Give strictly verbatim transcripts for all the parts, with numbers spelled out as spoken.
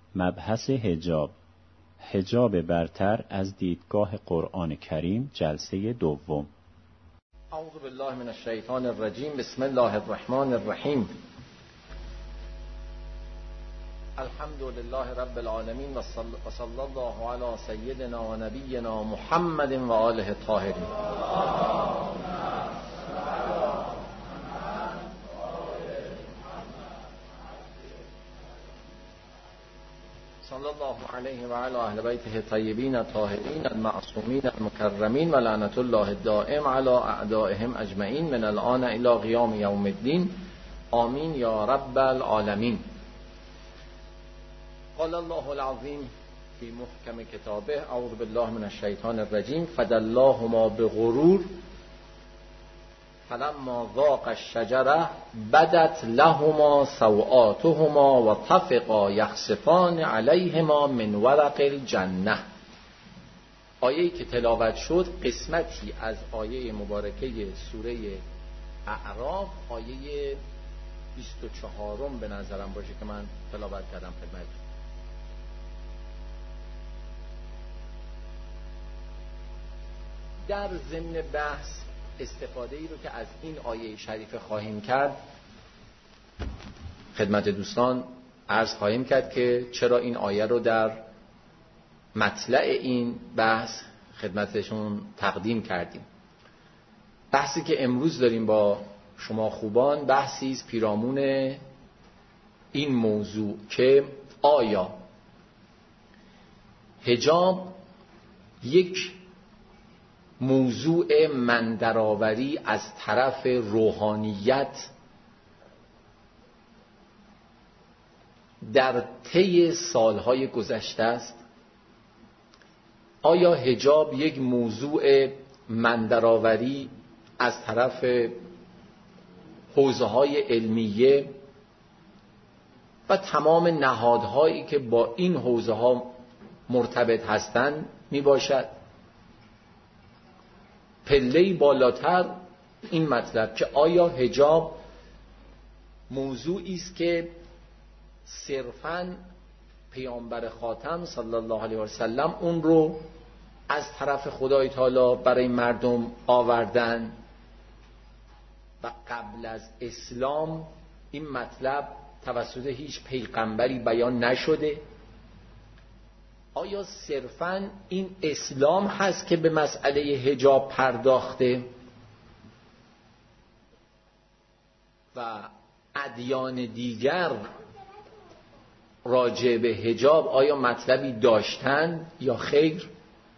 مبحث حجاب، حجاب برتر از دیدگاه قرآن کریم، جلسه دوم. اعوذ بالله من الشیطان الرجیم. بسم الله الرحمن الرحیم. الحمد لله رب العالمین و صلی الله علی سیدنا و نبینا محمد و آله الطاهرین. صلی الله علیه و علی اهل بیته الطیبین الطاهرین المعصومین المکرمین و لعنت الله الدائم علی اعدائهم اجمعین من الان الی قیام یوم الدین. آمین یا رب العالمین. قال الله العظیم فی محکم کتابه اعوذ بالله من الشیطان الرجیم فدلاهما بغرور فلما ذاق الشجره بدت لهما سوآتهما و طفقا یخصفان علیهما من ورق الجنه. آیه‌ای که تلاوت شد قسمتی از آیه مبارکه سوره اعراف، آیه بیست و چهارم به نظرم باشه که من تلاوت کردم خدمتتون. در ضمن بحث استفاده ای رو که از این آیه شریفه خواهیم کرد خدمت دوستان عرض خواهیم کرد که چرا این آیه رو در مطلع این بحث خدمتشون تقدیم کردیم. بحثی که امروز داریم با شما خوبان بحثی است پیرامون این موضوع که آیا حجاب یک موضوع مندرآوری از طرف روحانیت در طی سالهای گذشته است؟ آیا حجاب یک موضوع مندرآوری از طرف حوزه‌های علمیه و تمام نهادهایی که با این حوزه‌ها مرتبط هستند می باشد؟ پله‌ای بالاتر این مطلب که آیا حجاب موضوعی است که صرفاً پیامبر خاتم صلی الله علیه و سلم اون رو از طرف خدای تعالی برای مردم آوردن و قبل از اسلام این مطلب توسط هیچ پیغمبری بیان نشده؟ آیا صرفاً این اسلام هست که به مسئله حجاب پرداخته و ادیان دیگر راجع به حجاب آیا مطلبی داشتن یا خیر؟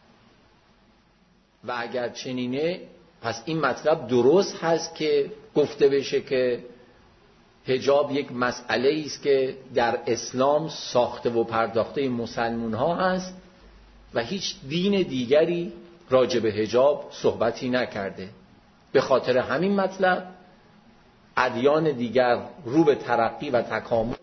و اگر چنینه پس این مطلب درست هست که گفته بشه که حجاب یک مسئله است که در اسلام ساخته و پرداخته مسلمان ها هست و هیچ دین دیگری راجع به حجاب صحبتی نکرده. به خاطر همین مطلب ادیان دیگر رو به ترقی و تکامل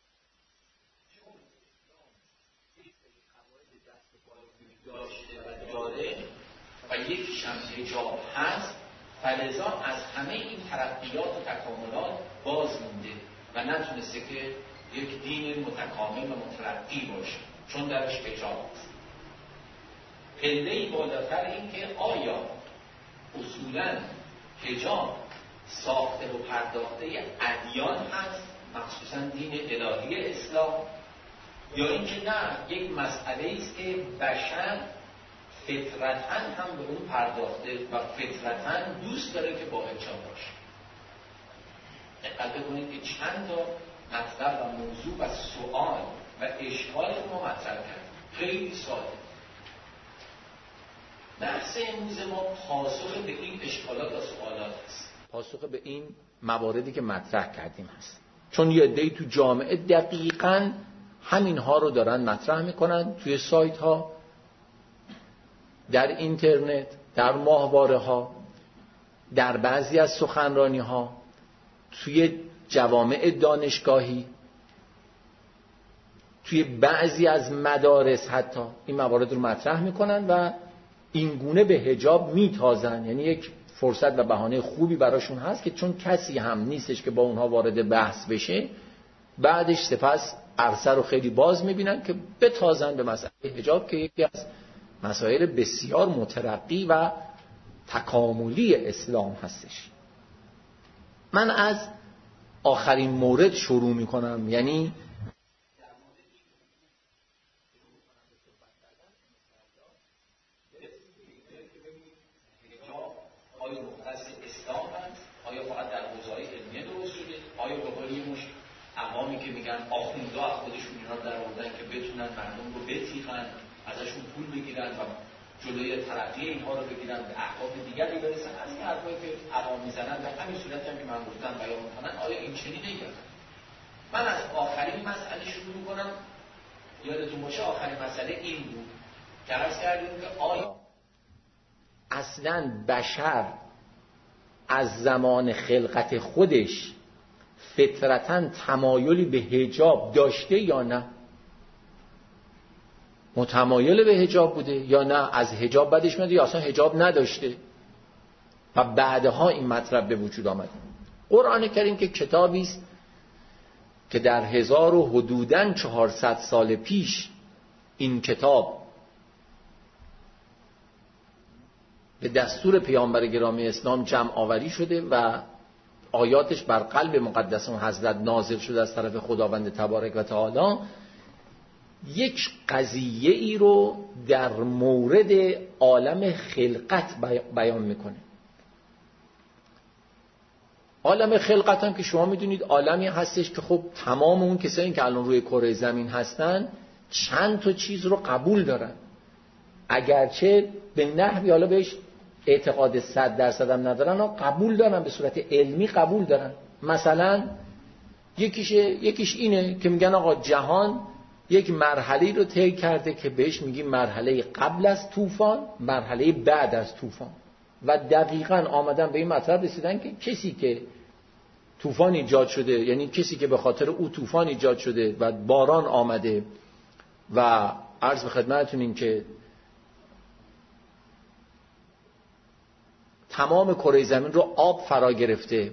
و یک شمس حجاب هست، فلذا از همه این ترقیات و تکاملات باز مونده و نتونسته که یک دین متکامل و مترقی باشه چون درش حجاب هست. پله‌ای بالاتر این که آیا اصولاً حجاب ساخته و پرداخته ادیان هست، مخصوصاً دین الهی اسلام، یا اینکه نه یک مسئله است که بشر فطرتاً هم به اون پرداخته و فطرتاً دوست داره که با حجاب باشه. دقت بکنید که چند تا مطلب و موضوع و سوال و اشکال رو ما مطرح کردیم. خیلی ساده. بحث امروز ما پاسخ به این اشکالات و سوالات هست. پاسخ به این مواردی که مطرح کردیم هست. چون یه عده‌ای تو جامعه دقیقاً همین ها رو دارن مطرح میکنن توی سایت ها، در اینترنت، در ماهواره ها، در بعضی از سخنرانی ها، توی جوامع دانشگاهی، توی بعضی از مدارس حتی این موارد رو مطرح میکنن و این گونه به حجاب میتازن. یعنی یک فرصت و بهانه خوبی براشون هست که چون کسی هم نیستش که با اونها وارد بحث بشه، بعدش سپس عرصه رو خیلی باز میبینن که بتازن به مسئله حجاب که یکی از مسائل بسیار مترقی و تکاملی اسلام هستش. من از آخرین مورد شروع میکنم، یعنی آیا مختص اسلام هست؟ آیا فقط در حوزه‌های علمیه درست شده؟ آیا به قول یه مش عوامی که میگن آخوندها از خودشون اینا در آوردن که بتونن مردم رو بتیغن، ازشون پول بگیرن و جلوی ترقی اینها رو بگیرن، به اهداف دیگری برسن؟ از این حرفایی که عوام میزنن در همین صورتی هم که من گفتم بیان میکنن، آیا این چنین نیست؟ من از آخرین مسئله شروع میکنم. یادتون باشه آخرین مسئله این بود که عرض کردیم که آیا اصلاً بشر از زمان خلقت خودش فطرتاً تمایلی به حجاب داشته یا نه؟ متمایل به حجاب بوده یا نه از حجاب بدش میاد یا اصلا حجاب نداشته و بعدها این مطلب به وجود آمده؟ قرآن کریم که کتابی است که در هزار و حدوداً چهارصد سال پیش این کتاب به دستور پیامبر گرامی اسلام جمع آوری شده و آیاتش بر قلب مقدس اون حضرت نازل شده از طرف خداوند تبارک و تعالی، یک قضیه ای رو در مورد عالم خلقت بیان میکنه. عالم خلقت هم که شما میدونید عالمی هستش که خب تمام اون کسایی که الان روی کره زمین هستن چند تا چیز رو قبول دارن، اگرچه به نحوی حالا بهش اعتقاد صد درصد هم ندارن و قبول دارن، به صورت علمی قبول دارن. مثلا یکیش یکیش اینه که میگن آقا جهان یک مرحله رو طی کرده که بهش میگیم مرحله قبل از طوفان، مرحله بعد از طوفان، و دقیقاً آمدن به این مطلب رسیدن که کسی که طوفان ایجاد شده، یعنی کسی که به خاطر او طوفان ایجاد شده و باران آمده و عرض به خدمتتون این که تمام کره زمین رو آب فرا گرفته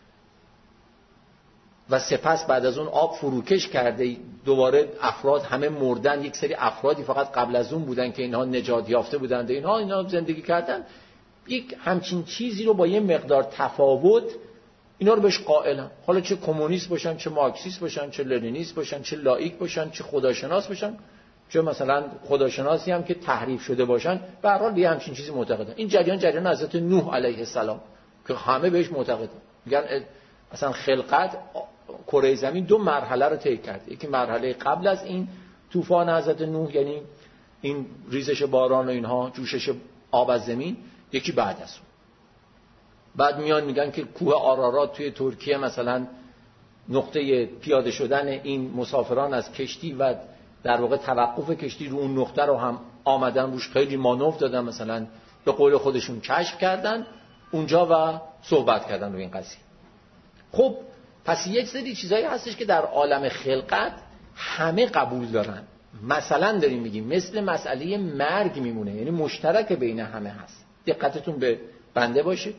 و سپس بعد از اون آب فروکش کرده، دوباره افراد همه مردن، یک سری افرادی فقط قبل از اون بودن که اینها نجات یافته بودند، اینها اینها زندگی کردن، یک همچین چیزی رو با یه مقدار تفاوت اینا رو بهش قائلن. حالا چه کمونیست باشن، چه مارکسیست باشن، چه لنینیست باشن، چه لائیک باشن، چه خداشناس باشن، چه مثلا خداشناسی هم که تحریف شده باشن، به هر حال به همچین چیزی معتقدن. این جریان جریان حضرت نوح علیه السلام که همه بهش معتقدن، میگن مثلا خلقت کره زمین دو مرحله رو طی کرده، یکی مرحله قبل از این طوفان حضرت نوح، یعنی این ریزش باران و اینها، جوشش آب از زمین، یکی بعد از اون. بعد میان میگن که کوه آرارات توی ترکیه مثلا نقطه پیاده شدن این مسافران از کشتی و در واقع توقف کشتی رو اون نقطه رو هم آمدن روش خیلی مانور دادن، مثلا به قول خودشون کشف کردن اونجا و صحبت کردن رو این قضیه. خب پس یک سری چیزایی هستش که در عالم خلقت همه قبول دارن. مثلا داریم میگیم مثل مسئله مرگ میمونه، یعنی مشترک بین همه هست. دقتتون به بنده باشه.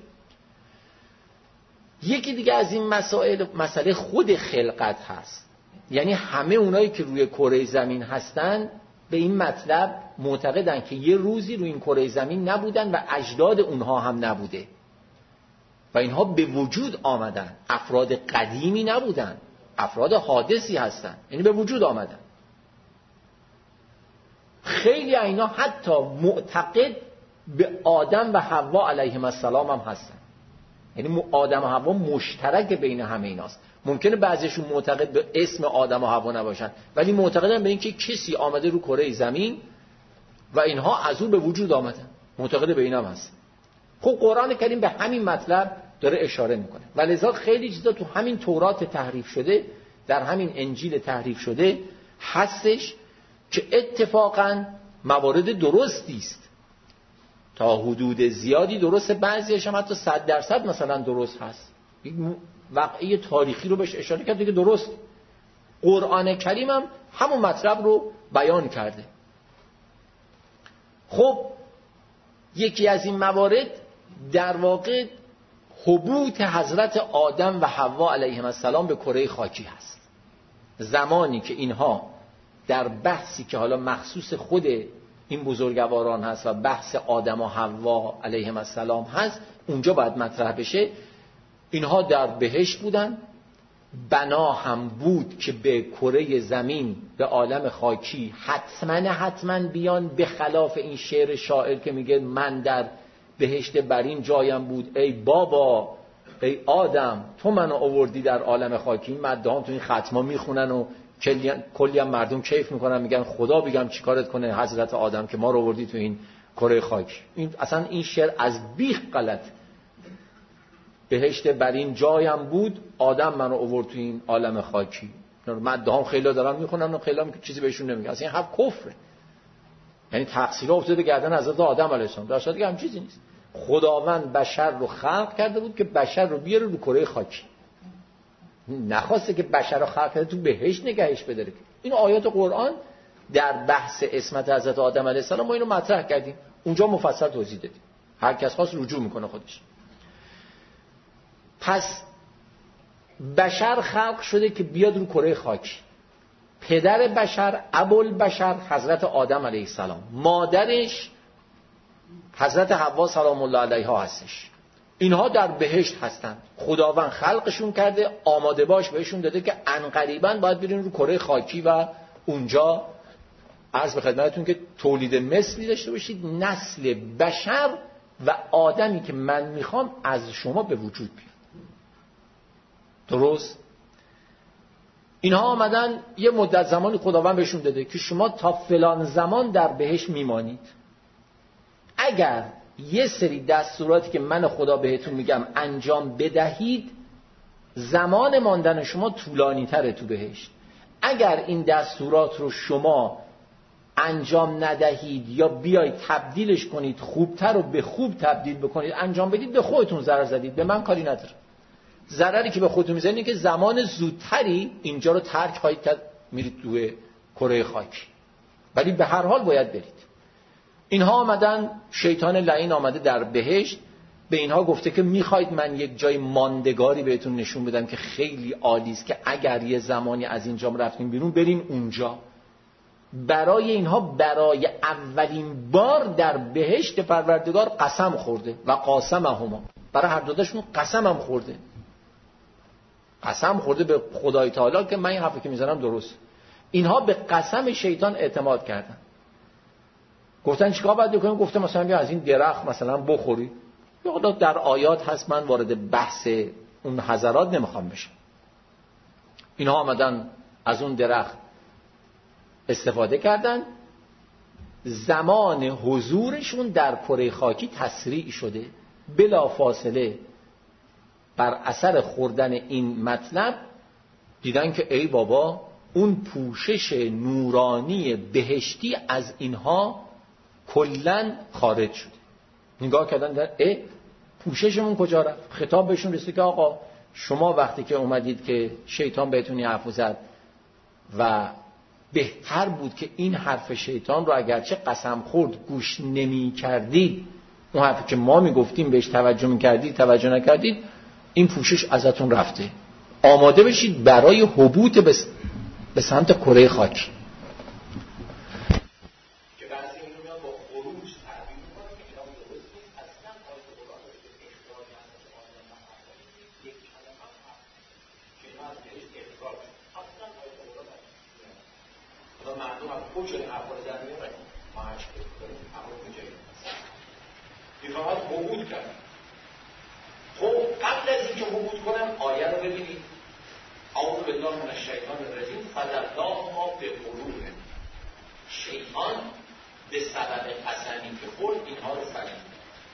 یکی دیگه از این مسائل مسئله خود خلقت هست، یعنی همه اونایی که روی کره زمین هستن به این مطلب معتقدن که یه روزی روی این کره زمین نبودن و اجداد اونها هم نبوده و اینها به وجود آمدن. افراد قدیمی نبودن، افراد حادثی هستن، یعنی به وجود آمدن. خیلی اینا حتی معتقد به آدم و حوا علیهم السلام هم هستن، یعنی آدم و حوا مشترک بین همه ایناست. ممکنه بعضیشون معتقد به اسم آدم و حوا نباشن ولی معتقدن به این که کسی آمده رو کره زمین و اینها از اون به وجود آمدن، معتقد به اینم هست. خب قرآن کریم به همین مطلب داره اشاره میکنه و لذا خیلی چیزا تو همین تورات تحریف شده، در همین انجیل تحریف شده هستش که اتفاقا موارد درستی است، تا حدود زیادی درسته، بعضیش هم حتی صد درصد مثلا درست هست. یک واقعی تاریخی رو بهش اشاره کرده که درست. قرآن کریم هم همون مطلب رو بیان کرده. خب یکی از این موارد در واقع حبوط حضرت آدم و حوا علیهم السلام به کره خاکی هست. زمانی که اینها در بحثی که حالا مخصوص خود این بزرگواران هست و بحث آدم و حوا علیهم السلام هست، اونجا باید مطرح بشه. اینها در بهشت بودن، بنا هم بود که به کره زمین، به عالم خاکی حتما حتما بیان، به خلاف این شعر شاعر که میگه من در بهشت برین جایم بود ای بابا ای آدم تو منو آوردی در عالم خاکی. این مدهان تو این ختما میخونن و کلی هم مردم کیف میکنن، میگن خدا بگم چیکارت کنه حضرت آدم که ما رو آوردی تو این کره خاکی. این اصلا این شعر از بیخ غلط. بهشت برین جایم بود آدم منو آورد تو این عالم خاکی. مدهان خیلی دارن میخونن و خیلی هم چیزی بهشون نمیگه. اصلا این حرف کفره، یعنی تقصیر افتاده گردن حضرت آدم علیه السلام. در صورتی که هم چیزی نیست. خداوند بشر رو خلق کرده بود که بشر رو بیاره رو کره خاکی، نخواسته که بشر رو خلق کرده تو بهشت نگهش بداره. این آیات قرآن در بحث عصمت حضرت آدم علیه السلام ما اینو مطرح کردیم، اونجا مفصل توضیح دادیم، هر کس خواست رجوع میکنه خودش. پس بشر خلق شده که بیاد رو کره خاکی. پدر بشر ابوالبشر حضرت آدم علیه السلام، مادرش حضرت حوا سلام الله علیها هستش. اینها در بهشت هستن، خداوند خلقشون کرده، آماده باش بهشون داده که عنقریباً باید برین رو کره خاکی و اونجا عرض به خدمتتون که تولید مثلی داشته باشید، نسل بشر و آدمی که من میخوام از شما به وجود بیاد. درست؟ اینها آمدن یه مدت زمانی خداوند بهشون داده که شما تا فلان زمان در بهشت میمانید. اگر یه سری دستوراتی که من خدا بهتون میگم انجام بدهید، زمان ماندن شما طولانی تره تو بهشت. اگر این دستورات رو شما انجام ندهید یا بیایید تبدیلش کنید، خوبتر رو به خوب تبدیل بکنید انجام بدید، به خودتون ضرر زدید، به من کاری نداره. ضرری که به خودتون میزنید اینه که زمان زودتری اینجا رو ترک خواهید کرد، میرید توی کره خاکی، ولی به هر حال باید برید. اینها آمدن، شیطان لعین آمده در بهشت، به اینها گفته که میخواید من یک جای ماندگاری بهتون نشون بدم که خیلی عالی است که اگر یه زمانی از اینجا رفتیم بیرون بریم اونجا. برای اینها برای اولین بار در بهشت پروردگار قسم خورده و قاسمهما، برای هر دوتاشون قسم هم خورده، قسم خورده به خدای تعالی که من این حرفی که میزنم درست. اینها به قسم شیطان اعتماد کردن، گفتن چیکار باید بکنیم؟ گفته مثلا بیا از این درخت مثلا بخوری. یا در آیات هست، من وارد بحث اون حضرات نمیخوام بشم. اینها آمدن از اون درخت استفاده کردن، زمان حضورشون در کره خاکی تسریع شده. بلا فاصله بر اثر خوردن این مطلب دیدن که ای بابا اون پوشش نورانی بهشتی از اینها کلن خارج شده. نگاه کردن در ای پوششمون کجا رفت؟ خطاب بهشون رسید که آقا شما وقتی که اومدید که شیطان بهتون حرف زد و بهتر بود که این حرف شیطان رو اگرچه قسم خورد گوش نمی کردید، اون حرفی که ما می گفتیم بهش توجه می کردید توجه نکردید، این پوشش ازتون رفته. آماده بشید برای حبوط به سمت کره خاکی. میخواهد حبود کنم. خب قبل از اینکه حبود کنم آیه رو ببینید. اعوذ بالله من الشیطان الرجیم فلرناهما بغرور. شیطان به سبب قسمی که خورد اینها رو فریب.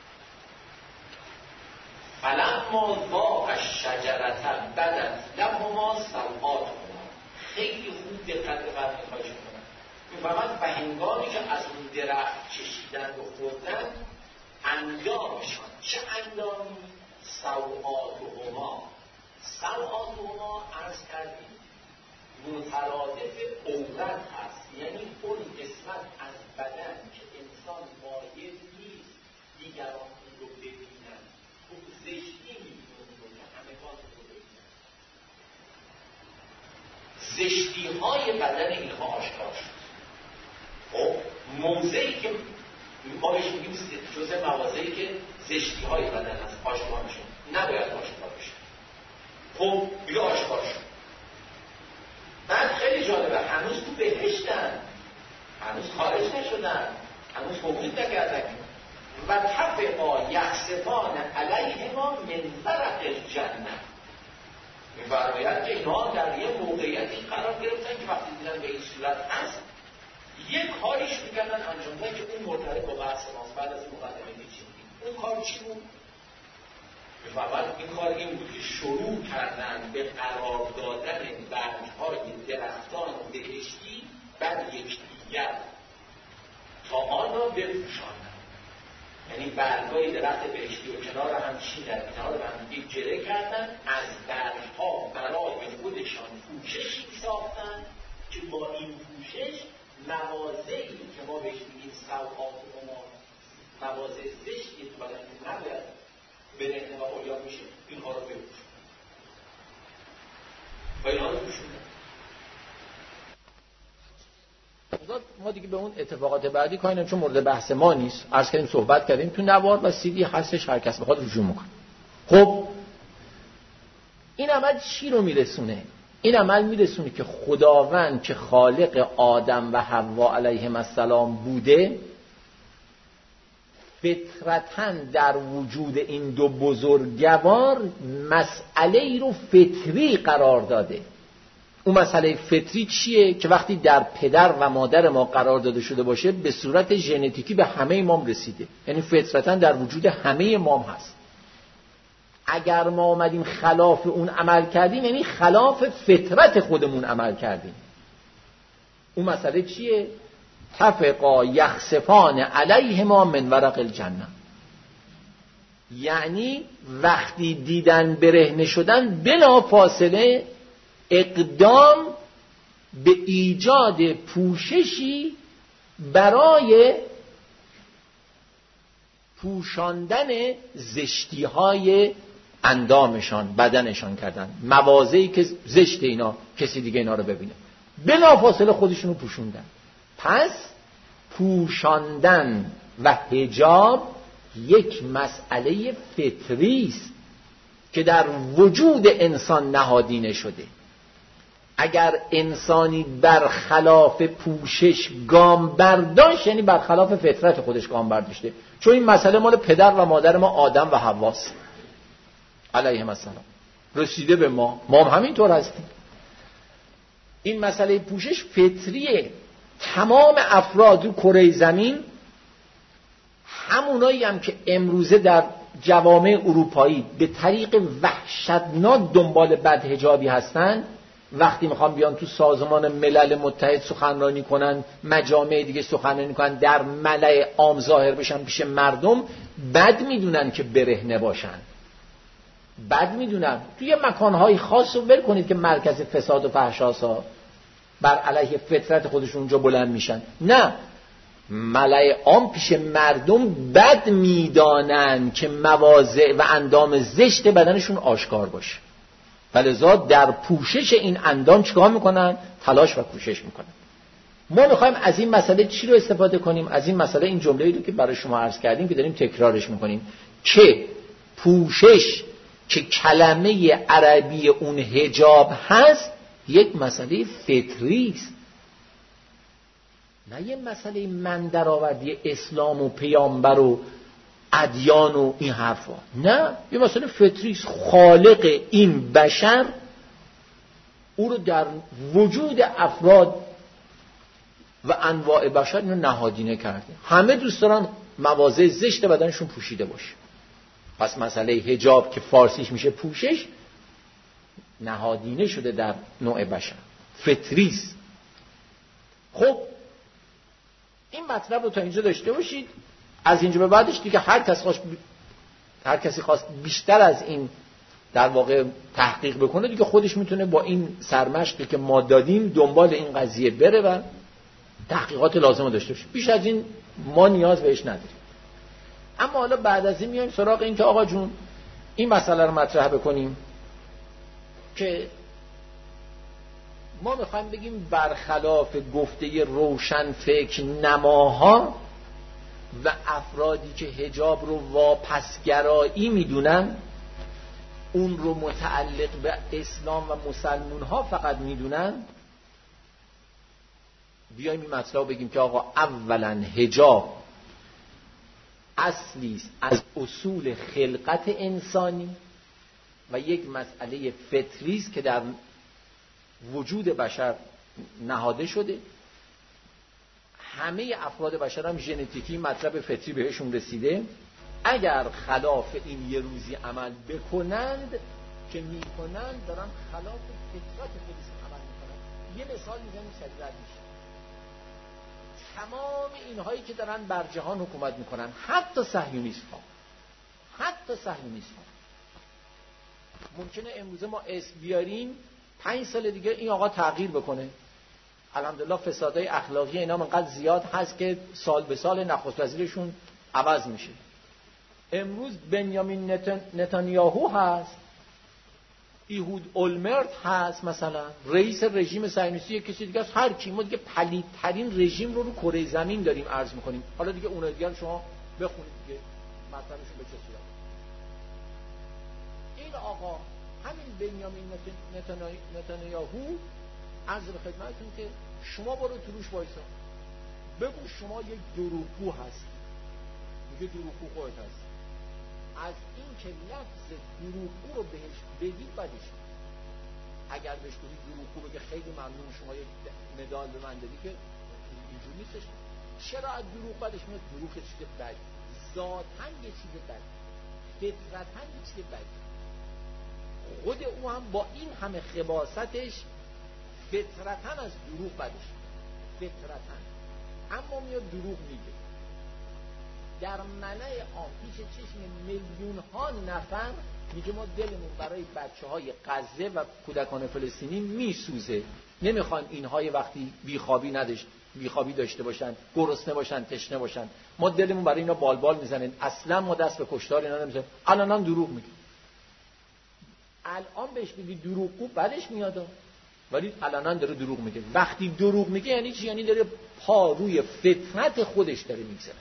فلما ذاقا الشجرة بدت لهما سوآتهما. خیلی خوب دقت به فرمایش کنم. میفهمد به هنگامی که از اون درخت چشیدن و خوردن اندامشان، چه اندامی؟ سوآتهما. سوآتهما عرض کردیم مترادف عورت هست، یعنی اون قسمت از بدن که انسان مایل نیست دیگران اون رو ببینن، اون زشتی میتونه که همگان رو ببینن. زشتی های بدن اینها آشکار شد. خب موضعی که ما بهش میگیم جزء مواضعی که زشتی های بدن هست آشکار میشه، نباید آشکار بشه. خب بیا آشکار شد. بعد خیلی جالبه، هنوز تو بهشتن، هنوز خارج نشدن، هنوز توحید نکردن. و تفقا یخسفان علیهما من ورق الجنه، می‌فرماید که اینها در یه موقعیتی قرار گرفتن که وقتی دیدن به این صورت هست یک کاریش می‌کردن انجام دادن که اون مرتبط با بحث ماست. بعد از این مقدمه می‌چینیم اون کار چی بود؟ می‌فرماید این کار این بود که شروع کردن به قرار دادن برگ‌های درختان بهشتی بر یکدیگر تا آن را بپوشانند. یعنی برگ‌های درخت بهشتی و کنار هم چیدن، کنار هم یک جره کردن، از برگ‌ها برای خودشان پوششی ساختن که با این پوشش مواضعی که ما بهش میگیم سوءات و ما مواضع زشتی که بدن نباید برهنه و اولیان میشه، اینها رو بپوشن و اینها رو پوشوندن. ما دیگه به اون اتفاقات بعدی کاری نمی‌کنیم چون مورد بحث ما نیست. عرض کردیم صحبت کردیم تو نوار و سیدی هستش، هر کس بخواد رجوع میکنه. خب این عمل چی رو میرسونه؟ این عمل میرسونه که خداوند که خالق آدم و حوا علیهم السلام بوده، فطرتاً در وجود این دو بزرگوار مسئله ای رو فطری قرار داده. اون مسئله فطری چیه؟ که وقتی در پدر و مادر ما قرار داده شده باشه به صورت ژنتیکی به همه مام رسیده، یعنی فطرتاً در وجود همه مام هست. اگر ما اومدیم خلاف اون عمل کردیم یعنی خلاف فطرت خودمون عمل کردیم. اون مسئله چیه؟ تفقا یخسفان علیهما من ورق الجنه، یعنی وقتی دیدن برهنه شدن بلا فاصله اقدام به ایجاد پوششی برای پوشاندن زشتی‌های اندامشان، بدنشان کردن، مواضعی که زشت اینا کسی دیگه اینا رو ببینه، بلافاصله خودشونو پوشوندن. پس پوشاندن و حجاب یک مسئله فطری است که در وجود انسان نهادینه شده. اگر انسانی برخلاف پوشش گام برداشت یعنی برخلاف فطرت خودش گام برداشته، چون این مسئله مال پدر و مادر ما آدم و حواست علیهم السلام، رسیده به ما، ما هم همینطور هستیم. این مسئله پوشش فطریه. تمام افراد رو کره زمین، همونایی هم که امروزه در جوامع اروپایی به طریق وحشتناک دنبال بدحجابی هستن، وقتی میخوان بیان تو سازمان ملل متحد سخنرانی کنن، مجامع دیگه سخنرانی کنن، در ملأ عام ظاهر بشن پیش مردم، بد میدونن که برهنه باشن، بد میدونن. توی مکانهای خاص رو ول کنید که مرکز فساد و فحشاسا بر علیه فطرت خودشون اونجا بلند میشن، نه، ملأ عام پیش مردم بد میدانن که مواضع و اندام زشت بدنشون آشکار باشه، فلذا در پوشش این اندام چیکار میکنن؟ تلاش و کوشش میکنن. ما میخوایم از این مسئله چی رو استفاده کنیم؟ از این مسئله این جمله‌ای رو که برای شما عرض کردیم که داریم تکرارش میکنیم که پوشش که کلمه عربی اون حجاب هست یک مسئله فطری است، نه یه مسئله من درآوردی اسلام و پیامبر و ادیان و این حرفا، نه، یه مسئله فطری است. خالق این بشر او رو در وجود افراد و انواع بشر اینو نهادینه کرده. همه دوست دارن مواضع زشت بدنشون پوشیده باشه. پس مسئله حجاب که فارسیش میشه پوشش، نهادینه شده در نوع بشر، فطری است. خب این مطلب رو تا اینجا داشته باشید. از اینجا به بعدش دیگه هر کس خواست هر کسی خواست بیشتر از این در واقع تحقیق بکنه دیگه خودش میتونه با این سرمشقی که ما دادیم دنبال این قضیه بره و تحقیقات لازم رو داشته باشه. بیش از این ما نیاز بهش نداریم. اما حالا بعد از این میایم سراغ این که آقا جون این مسئله رو مطرح بکنیم که ما میخوایم بگیم برخلاف گفته روشن فکر نماها و افرادی که حجاب رو واپسگرایی میدونن، اون رو متعلق به اسلام و مسلمون ها فقط میدونن، بیایم این مطلب بگیم که آقا اولا حجاب اصلی است از اصول خلقت انسانی و یک مسئله فطری است که در وجود بشر نهاده شده. همه افراد بشر هم ژنتیکی مطلب فطری بهشون رسیده. اگر خلاف این یه روزی عمل بکنند که میکنند، دارن خلاف فطرت خودشون عمل میکنند. یه مثال میزنیم سریع رد میشه. تمام اینهایی که دارن بر جهان حکومت میکنن، حتی صهیونیست ها حتی صهیونیست ها ممکنه امروزه ما اسم بیاریم، پنج سال دیگه این آقا تغییر بکنه. الحمدلله فسادهای اخلاقی اینا منقدر زیاد هست که سال به سال نخست وزیرشون عوض میشه. امروز بنیامین نتن... نتانیاهو هست، ایهود اولمرت هست، مثلا رئیس رژیم صهیونیستی کسی دیگه است. هر کی، ما دیگه پلیدترین رژیم رو رو کره زمین داریم عرض میکنیم. حالا دیگه اون دیگه شما بخونید دیگه مطلبشون به چه صورت. این آقا همین بنیامین نتانیاهو عرض به خدمتتون که شما برو تو روش وایسا، بگو شما یک دروغگو هستی. میگه دروغگو خودت هستی. از این که لفظ دروغگو رو بهش بگید بدش، اگر بهش بگید دروغگو بگه خیلی ممنون شما یک مدال به من دادی، که اینجور نیستش. چرا از دروغ بدش میاد؟ دروغ چیز بد، ذاتاً یه چیز بد، فطرتاً یه چیز بد. خود او هم با این همه خباثتش فطرتاً از دروغ بدش، فطرتاً، اما میاد دروغ میگه. در ملأ عام پیش چشم میلیون ها نفر میگه ما دلمون برای بچه های غزه و کودکان فلسطینی میسوزه، نمیخوان اینهای وقتی بیخوابی نداشت بیخوابی داشته باشن، گرسنه باشن، تشنه باشن. ما دلمون برای اینا بالبال میزنن، اصلا ما دست به کشتار اینا نمیزنیم. الان هم دروغ میگه. الان بهش بگی دروغگو بعدش میاد، ولی الان داره دروغ میگه. وقتی دروغ میگه یعنی چی؟ یعنی داره پا روی فطرت خودش داره میگذاره،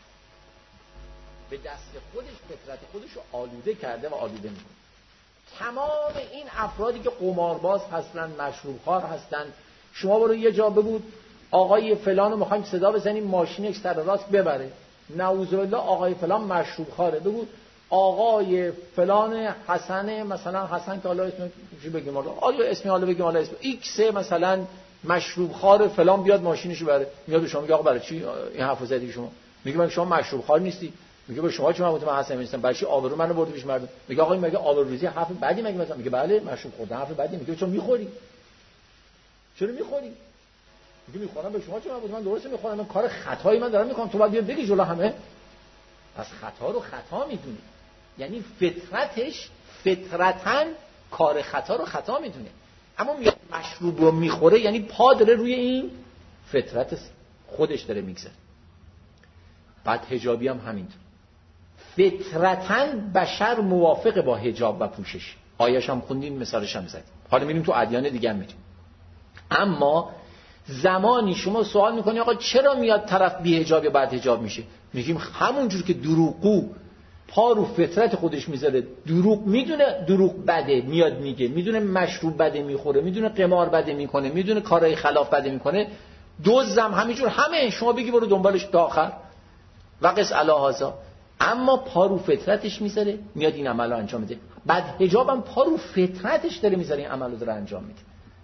به دست خودش فطرت خودش رو آلوده کرده و آلوده میکنه. تمام این افرادی که قمارباز هستن، مشروبخوار هستن، شما برو یه جا بگو آقای فلان رو میخوایم صدا بزنیم ماشینش سر راست ببره، نعوذ بالله آقای فلان مشروبخواره، بگو آقای فلان حسن، مثلا حسن که حالا اسم چی بگیم، حالا آیا اسمی حالا بگیم، حالا اسم ایکس مثلا مشروبخوار فلان بیاد ماشینشو بره، میاد به شما میگه آقا برای چی این حرفو زدی شما؟ میگه من شما مشروبخوار نیستی. میگه به شما چه من من حسن نیستم، برای چی آبرو منو بردی پیش مردم؟ میگه آقا مگه آبروریزی حرف بدی مگه مثلا؟ میگه بله مشروب خوردن حرف بدی. میگه چرا میخوری؟ چرا میخوری؟ میگه میخورم، به شما چه من من درسته میخورم، من کار خطایی من دارم میکنم، تو باید بیا بگی جلو همه. پس خطا رو خطا میدونی، یعنی فطرتش فطرتاً کار خطا رو خطا میدونه، اما میاد مشروب رو میخوره، یعنی پا داره روی این فطرت خودش داره میگذره. بعد حجابی هم همینطور، فطرتاً بشر موافق با حجاب و پوشش. آیش هم خوندیم، مثالش هم زدیم، حالا میریم تو ادیان دیگه هم میریم. اما زمانی شما سوال میکنی آقا چرا میاد طرف بی حجاب یا بعد حجاب میشه؟ میگیم همونجور که دروغگو پا رو فطرت خودش میذاره، دروغ میدونه دروغ بده میاد میگه، میدونه مشروب بده میخوره، میدونه قمار بده میکنه، میدونه کارهای خلاف بده میکنه، دزدم همینجور، همه شما بگی برو دنبالش تا آخر و قص علی هذا. اما پا رو فطرتش میذاره میاد این عمل رو انجام میده. بعد حجابم پا رو فطرتش داره میذاره این عمل رو داره انجام میده.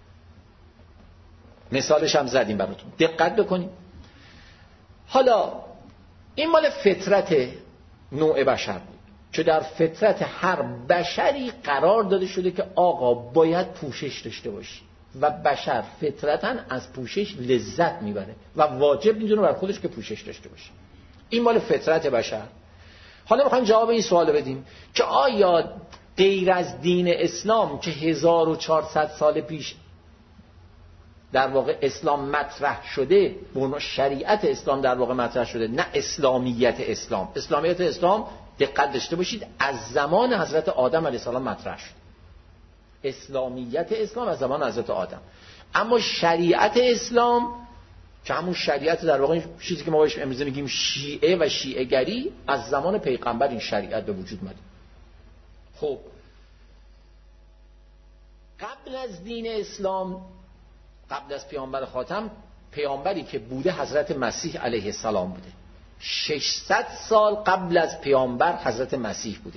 مثالش هم زدیم براتون، دقت بکنیم. حالا این مال فطرت نوع بشر بود که در فطرت هر بشری قرار داده شده که آقا باید پوشش داشته باشی و بشر فطرتاً از پوشش لذت میبره و واجب میدونه بر خودش که پوشش داشته باشه. این مال فطرت بشر. حالا میخوایم جواب این سوال بدیم که آیا غیر از دین اسلام که هزار و چهارصد سال پیش در واقع اسلام مطرح شده، به شریعت اسلام در واقع مطرح شده، نه اسلامیت اسلام. اسلامیت اسلام دقت داشته باشید از زمان حضرت آدم علیه السلام مطرح شد. اسلامیت اسلام از زمان حضرت آدم. اما شریعت اسلام که همون شریعت در واقع چیزی که ما بهش امروزه میگیم شیعه و شیعه گری، از زمان پیغمبر این شریعت به وجود اومده. خب قبل از دین اسلام، قبل از پیامبر خاتم، پیامبری که بوده حضرت مسیح علیه السلام بوده. ششصد سال قبل از پیامبر حضرت مسیح بوده.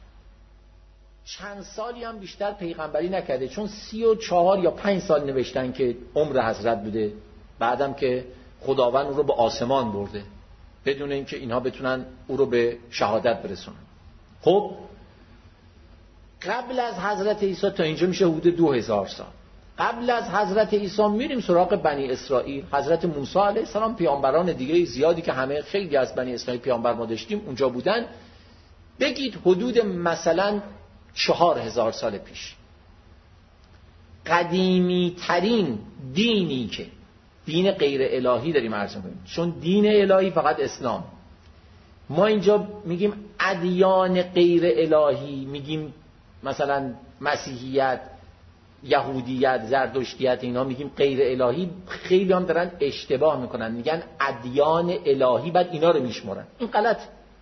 چند سالی هم بیشتر پیغمبری نکرده، چون سی و چهار یا پنج سال نوشتن که عمر حضرت بوده، بعدم که خداوند او رو به آسمان برده بدون اینکه اینها بتونن او رو به شهادت برسونن. خب قبل از حضرت عیسی تا اینجا میشه حدود دو هزار سال. قبل از حضرت عیسی میریم سراغ بنی اسرائیل. حضرت موسی علیه السلام، پیامبران دیگه زیادی که همه خیلی از بنی اسرائیل پیامبر ما داشتیم اونجا بودن. بگید حدود مثلا چهار هزار سال پیش. قدیمی ترین دینی که دین غیر الهی داریم عرض می‌کنیم، چون دین الهی فقط اسلام. ما اینجا میگیم ادیان غیر الهی، میگیم مثلا مسیحیت، یهودیت، زرتشتیت، اینا میگیم غیر الهی. خیلی هم دارن اشتباه میکنن، میگن ادیان الهی، بعد اینا رو میشمرن. این غلط.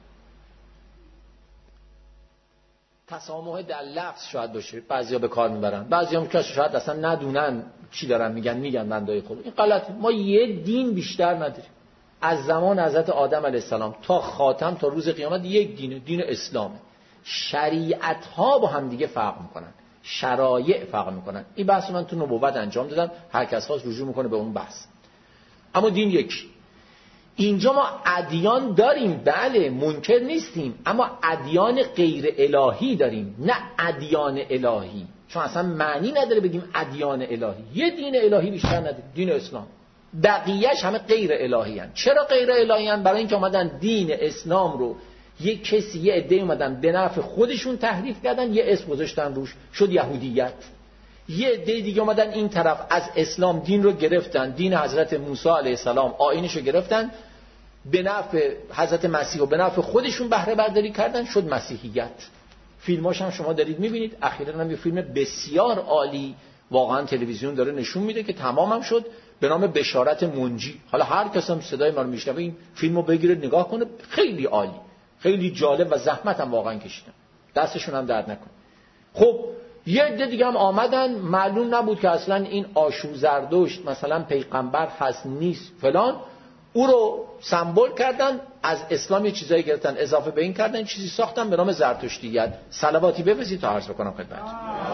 تسامح در لفظ شاید باشه، بعضیا به کار میبرن، بعضیا هم که شاید اصلا ندونن چی دارن میگن، میگن بندای خود. این غلطه. ما یه دین بیشتر نداریم. از زمان حضرت آدم علیه السلام تا خاتم تا روز قیامت یک دین، دین اسلامه. شریعت ها با هم دیگه فرق میکنن، شرایع فرق میکنن. این بحث من تو نبوت انجام دادم، هر کس خواست رجوع میکنه به اون بحث. اما دین یکی. اینجا ما ادیان داریم، بله، منکر نیستیم، اما ادیان غیر الهی داریم، نه ادیان الهی. چون اصلا معنی نداره بگیم ادیان الهی. یه دین الهی بیشتر نداریم، دین اسلام. بقیه‌اش همه غیر الهی هستند. چرا غیر الهی هستند؟ برای اینکه اومدن دین اسلام رو یه کسی، یه عده اومدن به نفع خودشون تحریف کردن، یه اسم گذاشتن روش، شد یهودیت. یه عده دیگه اومدن این طرف از اسلام دین رو گرفتن، دین حضرت موسی علیه السلام آیینش رو گرفتن، به نفع حضرت مسیح و به نفع خودشون بهره برداری کردن، شد مسیحیت. فیلماش هم شما دارید میبینید. اخیراً هم یه فیلم بسیار عالی واقعا تلویزیون داره نشون میده که تمامم شد، به نام بشارت منجی. حالا هر کس هم صدای ما رو میشنوه این فیلمو بگیره نگاه کنه، خیلی عالی، خیلی جالب و زحمت هم واقعا کشیدن، دستشون هم درد نکنه. خب یه عده دیگه هم آمدن، معلوم نبود که اصلا این آشور زردشت مثلا پیغمبر هست نیست فلان، او رو سمبل کردن، از اسلام یه چیزایی گرفتن، اضافه به این کردن چیزی ساختن به نام زرتشتیت. صلواتی بفرستید تا عرض بکنم خدمتتون.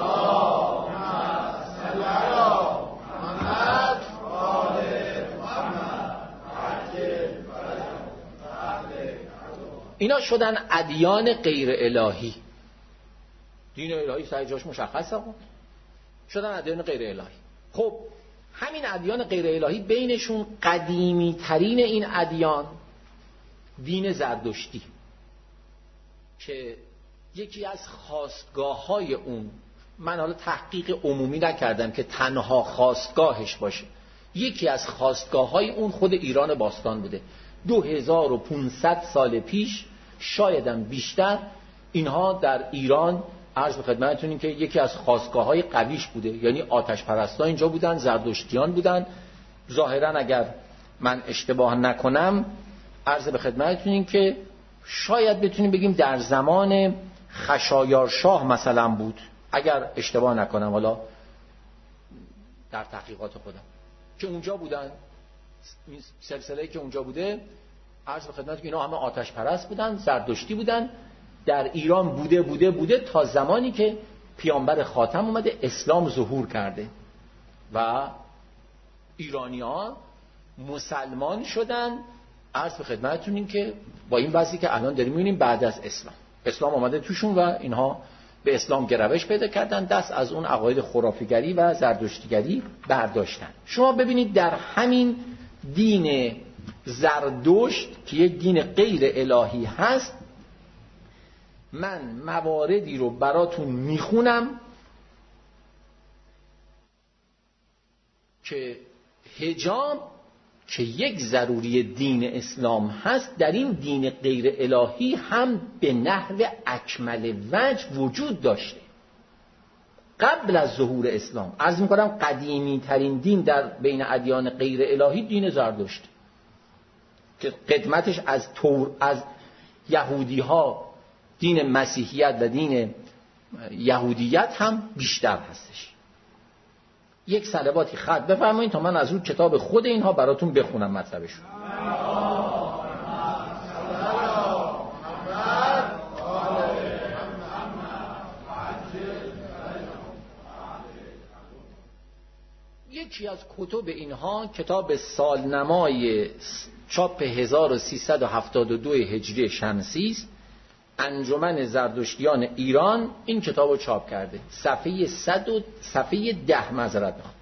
اینا شدن ادیان غیر الهی. دین الهی سر جاش مشخصه، شدن ادیان غیر الهی. خب همین ادیان غیر الهی بینشون قدیمی ترین این ادیان دین زردشتی که یکی از خاستگاه های اون، من حالا تحقیق عمومی نکردم که تنها خاستگاهش باشه، یکی از خاستگاه های اون خود ایران باستان بوده. دو هزار و پانصد سال پیش، شایدم بیشتر، اینها در ایران عرض به خدمتتون که یکی از خاستگاه‌های قویش بوده. یعنی آتش پرستان اینجا بودن، زردشتیان بودن. ظاهراً اگر من اشتباه نکنم عرض به خدمتتون که شاید بتونیم بگیم در زمان خشایارشاه مثلا بود، اگر اشتباه نکنم، حالا در تحقیقات خودم، که اونجا بودن. این سلسله‌ای که اونجا بوده عرض به خدمتتون اینا همه آتش پرست بودن، زردشتی بودن، در ایران بوده بوده بوده تا زمانی که پیامبر خاتم اومده، اسلام ظهور کرده و ایرانی‌ها مسلمان شدن. عرض به خدمتتون این که با این وضعی که الان داریم می‌بینیم بعد از اسلام، اسلام اومده توشون و اینها به اسلام گرایش پیدا کردن، دست از اون عقاید خرافیگری و زردشتیگری برداشتن. شما ببینید در همین دین زردشت که یک دین غیر الهی هست، من مواردی رو براتون میخونم که حجاب که یک ضروری دین اسلام هست، در این دین غیر الهی هم به نحو اکمل وجه وجود داشته. قبل از ظهور اسلام. عرض میکنم قدیمی ترین دین در بین ادیان غیر الهی دین زرتشت که قدمتش از تور از یهودی ها دین مسیحیت و دین یهودیت هم بیشتر هستش. یک صلواتی خط بفرمایید تا من از اون کتاب خود اینها براتون بخونم مطلبشون. یکی از کتب اینها کتاب سالنمای چاپ هزار و سیصد و هفتاد و دو هجری شمسی است. انجمن زردشتیان ایران این کتاب رو چاپ کرده. صفحه صد و صفحه ده معذرت میخوام.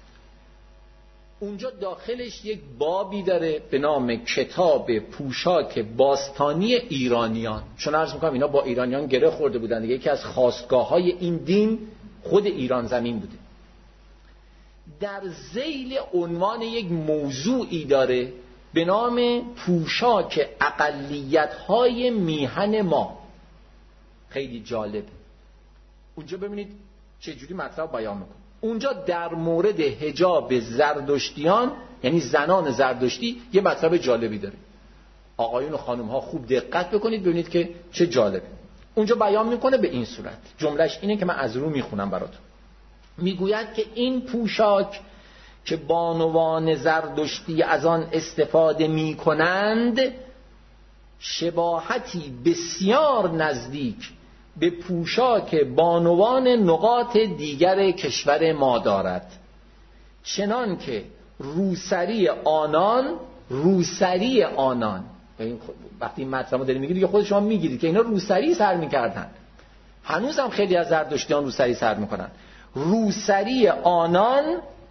اونجا داخلش یک بابی داره به نام کتاب پوشاک باستانی ایرانیان. چون عرض میکنم اینا با ایرانیان گره خورده بودن دیگه. یکی از خاستگاه‌های این دین خود ایران زمین بوده. در ذیل عنوان یک موضوعی داره به نام پوشاک اقلیت‌های میهن ما. خیلی جالب. اونجا ببینید چه جوری مطلب بیان میکنه. اونجا در مورد حجاب زردشتیان یعنی زنان زردشتی یه مطلب جالبی داره. آقایون و خانم‌ها خوب دقت بکنید ببینید که چه جالبه. اونجا بیان میکنه به این صورت. جملهش اینه که من از رو میخونم براتون. میگوید که این پوشاک که بانوان زردشتی از آن استفاده می کنند شباهتی بسیار نزدیک به پوشاک بانوان نقاط دیگر کشور ما دارد، چنان که روسری آنان روسری آنان وقتی این مطلب رو داریم میگید دیگه خود شما میگیرید که اینا روسری سر میکردن. هنوز هم خیلی از زردشتیان روسری سر میکنن. روسری آنان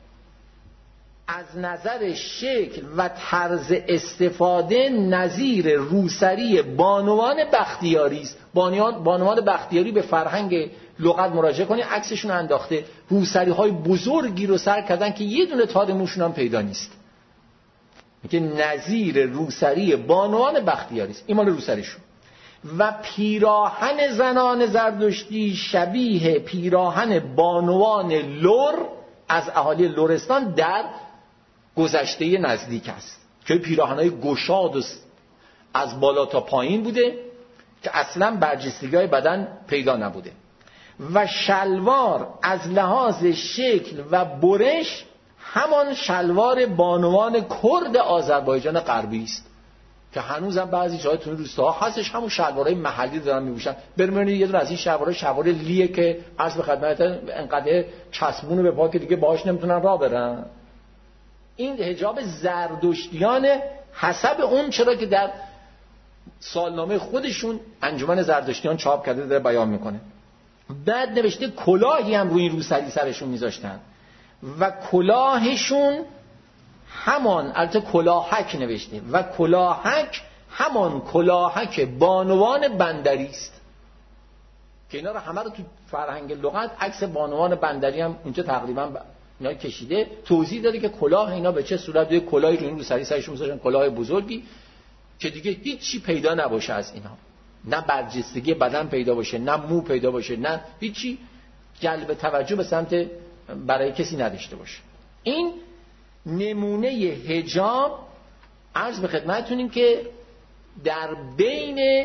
از نظر شکل و طرز استفاده نظیر روسری بانوان بختیاری است. بانوان بختیاری به فرهنگ لغت مراجعه کنید، عکسشون انداخته. روسری های بزرگی رو سر کردن که یه دونه تار موشون هم پیدا نیست. میگه نظیر روسری بانوان بختیاری است. این مال روسریشون. و پیراهن زنان زردشتی شبیه پیراهن بانوان لور از اهالی لرستان در گذشته نزدیک است که پیراهن‌های گشاد و از بالا تا پایین بوده که اصلا برجستگی‌های بدن پیدا نبوده. و شلوار از لحاظ شکل و برش همان شلوار بانوان کرد آذربایجان غربی است که هنوزم بعضی جاهای تو روستاها هستش، همون شلوارهای محلی دارن میپوشن. بریم یه دونه از این شلوارها شلوار لیه که عرض به خدمت انقدر چسبونه به پا که دیگه باهاش نمیتونن راه برن. این حجاب زردشتیان حسب اون چرا که در سالنامه خودشون انجمن زردشتیان چاپ کرده داره بیان میکنه. بعد نوشته کلاهی هم روی روسری سرشون میذاشتن و کلاهشون همان البته کلاهک نوشته و کلاهک همان کلاهک بانوان بندری است که اینا رو همه رو تو فرهنگ لغت عکس بانوان بندری هم اونجا تقریبا ب... اینا کشیده توضیح داده که کلاه اینا به چه صورت یه کلاهی روی روسری سرشون میذاشتن، کلاه بزرگی که دیگه هیچی پیدا نباشه از اینا، نه برجستگی بدن پیدا باشه، نه مو پیدا باشه، نه هیچی جلب توجه به سمت برای کسی نداشته باشه. این نمونه حجاب عرض به خدمتتونیم که در بین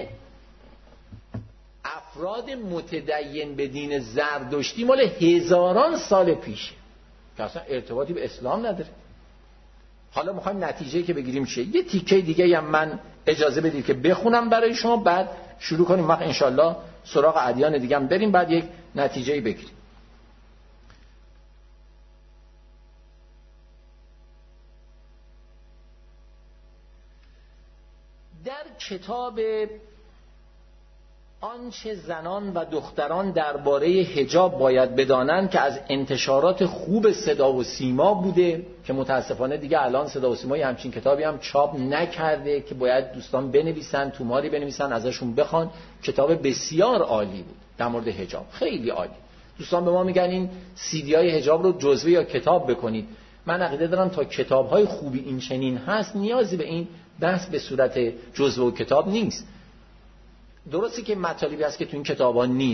افراد متدین به دین زردشتی مال هزاران سال پیشه که اصلا ارتباطی به اسلام نداره. حالا میخوایم نتیجه که بگیریم چیه. یه تیکه دیگه هم من اجازه بدید که بخونم برای شما، بعد شروع کنیم وقت انشالله سراغ ادیان دیگه هم بریم، بعد یک نتیجه بگیریم. در کتاب آنچه زنان و دختران درباره حجاب باید بدانند که از انتشارات خوب صدا و سیما بوده که متاسفانه دیگه الان صدا و سیما همچین کتابی هم چاپ نکرده که باید دوستان بنویسن، توماری بنویسن ازشون بخوان. کتاب بسیار عالی بود در مورد حجاب، خیلی عالی. دوستان به ما میگن این سیدی های حجاب رو جزوه یا کتاب بکنید. من عقیده دارم تا کتاب های خوبی این چنین هست نیازی به این بحث به صورت جزوه و کتاب نیست. درسته که مطالبی هست که تو این کتابا نیست،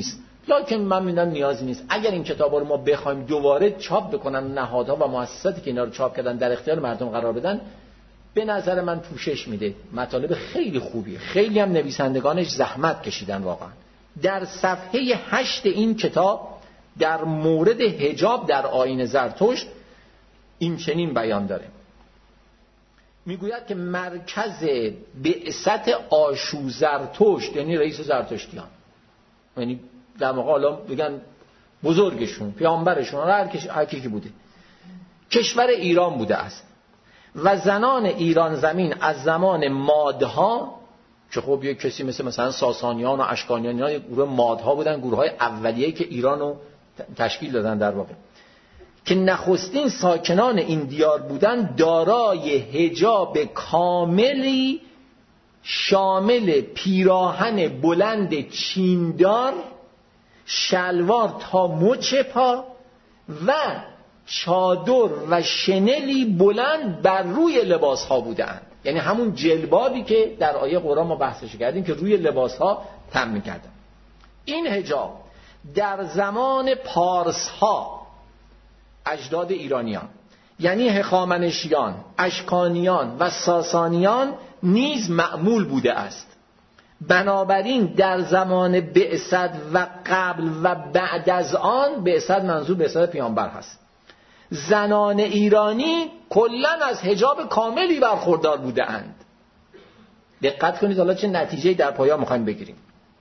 لکن من میدونم نیازی نیست. اگر این کتابا رو ما بخوایم دوباره چاپ بکنن، نهادها و مؤسساتی که اینا رو چاپ کردن در اختیار مردم قرار بدن، به نظر من پوشش میده. مطالب خیلی خوبیه، خیلی هم نویسندگانش زحمت کشیدن واقعا. در صفحه هشت این کتاب در مورد حجاب در آیین زرتشت این چنین بیان داره، میگوید که مرکز بعثت آشوزرتشت، یعنی رئیس زرتشتیان، یعنی در واقع حالا بگن بزرگشون، پیامبرشون، هر کی که بوده، کشور ایران بوده است و زنان ایران زمین از زمان مادها، که خب یک کسی مثل مثلا ساسانیان و اشکانیان، اینا یک گروه مادها بودن، گروه های اولیه‌ای که ایرانو تشکیل دادن در واقع، که نخستین ساکنان این دیار بودن، دارای حجاب کاملی شامل پیراهن بلند چیندار، شلوار تا مچ پا و چادر و شنلی بلند بر روی لباس ها بودند. یعنی همون جلبابی که در آیه قرآن ما بحثش کردیم که روی لباس ها تم می‌کردن. این حجاب در زمان پارس ها، اجداد ایرانیان، یعنی هخامنشیان، اشکانیان و ساسانیان نیز معمول بوده است. بنابراین در زمان بعثت و قبل و بعد از آن، بعثت منظور بعثت پیامبر هست، زنان ایرانی کلاً از حجاب کاملی برخوردار بوده اند. دقت کنید حالا چه نتیجه‌ای در پایان می‌خوایم بگیریم.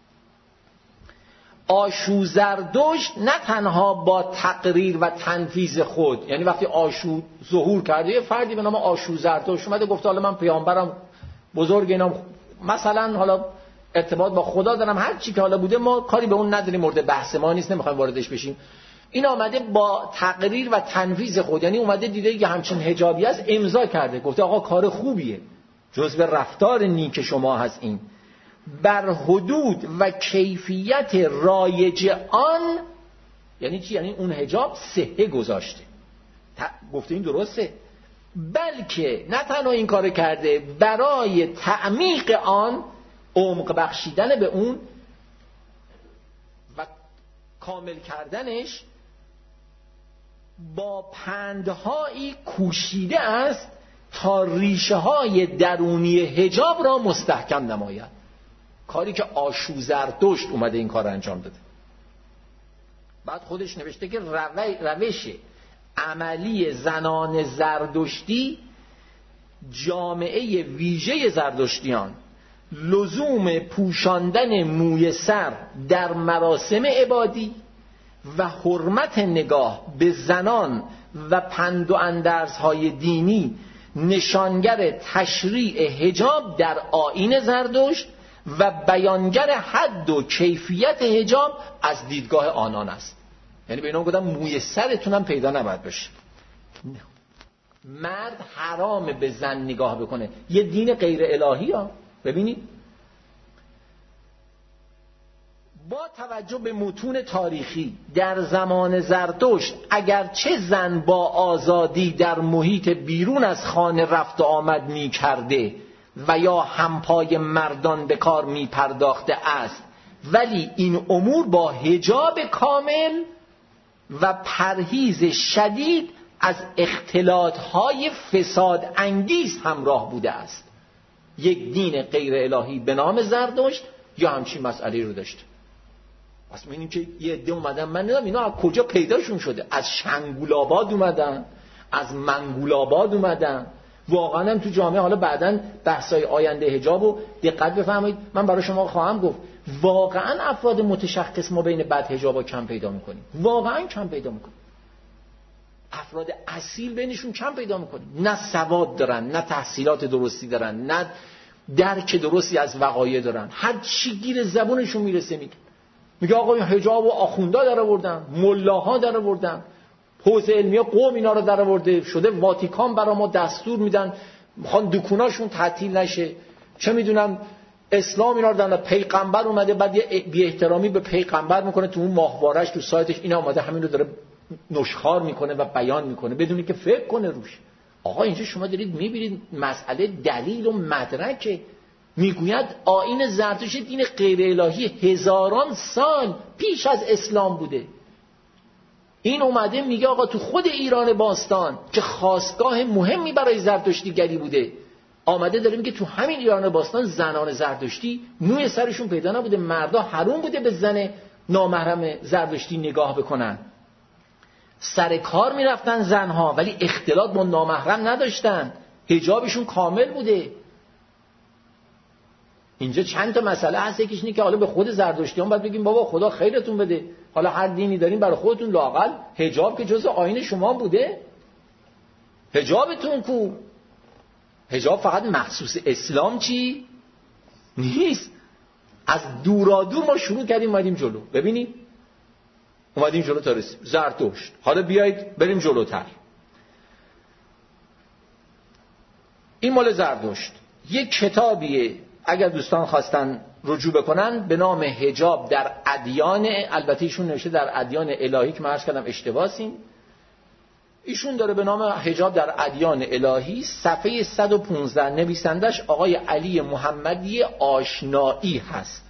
آشوزردشت نه تنها با تقریر و تنفیذ خود، یعنی وقتی آشو ظهور کرده، یه فردی به نام آشوزردشت اومده گفته حالا من پیامبرم، بزرگ اینام، مثلا حالا ارتباط با خدا دارم، هر چی که حالا بوده ما کاری به اون نداریم، مورد بحث ما نیست، نمیخوایم واردش بشیم. این آمده با تقریر و تنفیذ خود، یعنی اومده دیده که همچین حجابی است، امضا کرده، گفته آقا کار خوبیه، جزء رفتار نیک شما هست این، بر حدود و کیفیت رایج آن. یعنی چی؟ یعنی اون حجاب صحه گذاشته، گفته این درسته، بلکه نه تنها این کار کرده، برای تعمیق آن، عمق بخشیدن به اون و کامل کردنش، با پندهایی کوشیده است تا ریشه های درونی حجاب را مستحکم نماید. کاری که آشوزردشت اومده این کار را انجام داده. بعد خودش نوشته که روش عملی زنان زردشتی، جامعه ویژه زردشتیان، لزوم پوشاندن موی سر در مراسم عبادی و حرمت نگاه به زنان و پند و اندرزهای دینی نشانگر تشریع حجاب در آیین زردشت و بیانگر حد و کیفیت حجاب از دیدگاه آنان است. یعنی به اینا گفتم موی سرتونم پیدا نباید بشه. مرد حرام به زن نگاه بکنه، یه دین غیر الهی ها. ببینید با توجه به متون تاریخی در زمان زرتشت، اگرچه زن با آزادی در محیط بیرون از خانه رفت و آمد می کرده و یا همپای مردان به کار می پرداخته است، ولی این امور با حجاب کامل و پرهیز شدید از اختلاطهای فساد انگیز همراه بوده است. یک دین غیر الهی به نام زردشت یا همچین مسئله رو داشته. پس می‌بینیم که یه عده اومدن، من نمیدونم اینا از کجا پیداشون شده، از شنگولاباد اومدن، از منگولاباد اومدن. واقعا هم تو جامعه، حالا بعداً بحث‌های آینده حجابو دقت بفرمایید، من برای شما خواهم گفت، واقعا افراد متشخص ما بین بد حجابا کم پیدا می‌کنیم، واقعا کم پیدا می‌کنیم. افراد اصیل بینشون کم پیدا می‌کنیم، نه سواد دارن، نه تحصیلات درستی دارن، نه درک درستی از وقایع دارن، هر چی گیر زبونشون میرسه میگه میگه آقا این حجاب و آخوندا در آوردن، ملاها در آوردن، حوزه علمیه قوم اینا رو در آورده، شده واتیکان برا ما دستور میدن میخوان دکوناشون تعطیل نشه، چه میدونم اسلام اینا رو در پیغمبر اومده، بعد یه بی احترامی به پیغمبر میکنه تو اون ماهواره‌اش، تو سایتش اینا اومده همین رو داره نشخوار میکنه و بیان میکنه بدون که فکر کنه روش. آقا اینجا شما دارید میبینید مسئله دلیل و مدرکه، میگوید آیین زرتشت دین غیر الهی هزاران سال پیش از اسلام بوده. این اومده میگه آقا تو خود ایران باستان که خاستگاه مهمی برای زرتشتیگری بوده، آمده داره میگه تو همین ایران باستان زنان زرتشتی موی سرشون پیدا نبوده، مردا حرام بوده به زن نامحرم زرتشتی نگاه بکنن. سر کار میرفتن زنها ولی اختلاط با نامحرم نداشتن، حجابشون کامل بوده. اینجا چند تا مسئله هست. یکیش اینه که حالا به خود زرتشتیان باید بگیم بابا خدا خیرتون بده، حالا هر دینی دارین برای خودتون، لااقل حجاب که جزء آیین شما بوده، حجابتون کو؟ حجاب فقط مخصوص اسلام چی؟ نیست. از دورادور ما شروع کردیم اومدیم جلو. ببینید اومدیم جلو تا رسیم زرتشت. حالا بیایید بریم جلوتر. این مال زرتشت. یک کتابیه اگر دوستان خواستن رجوع بکنن به نام حجاب در ادیان، البته ایشون نوشته در ادیان الهی که من عرض کردم اشتباهیم، ایشون داره به نام حجاب در ادیان الهی، صفحه صد و پانزده، نویسندش آقای علی محمدی آشنایی هست.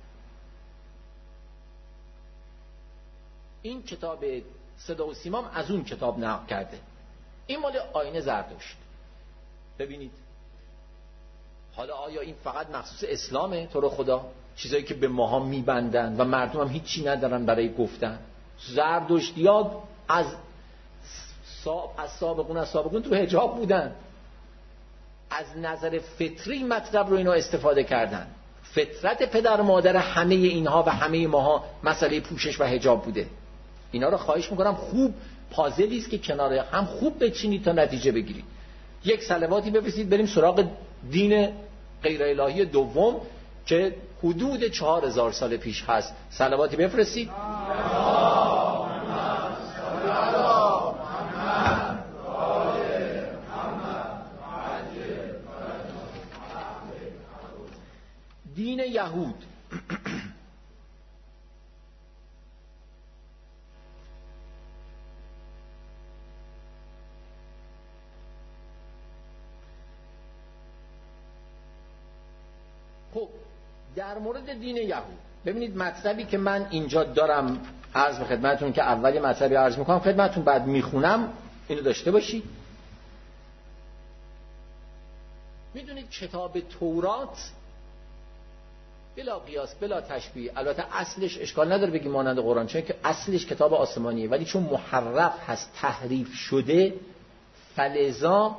این کتاب صدا و سیمام از اون کتاب نقل کرده. این مال آیین زرتشت. ببینید حالا آیا این فقط مخصوص اسلامه؟ تو رو خدا چیزایی که به ماها میبندن و مردم هم هیچی ندارن برای گفتن. زرتشتیان از از سابقون از سابقون تو حجاب بودن، از نظر فطری مطلب رو اینا استفاده کردن. فطرت پدر و مادر همه اینها و همه ماها مسئله پوشش و حجاب بوده. اینا رو خواهش میکنم خوب پازلی است که کنار هم خوب بچینید تا نتیجه بگیرید. یک صلواتی بفرستید بریم سراغ دین غیر الهی دوم که حدود چهار هزار سال پیش هست. صلواتی بفرستید. دین یهود خب در مورد دین یهود ببینید مطلبی که من اینجا دارم عرض به خدمتتون که اولی مطلبی عرض میکنم خدمتتون بعد میخونم اینو داشته باشید. میدونید کتاب تورات بلا قیاس بلا تشبیه، البته اصلش اشکال نداره بگیم مانند قرآن چون که اصلش کتاب آسمانیه، ولی چون محرف هست تحریف شده فلذا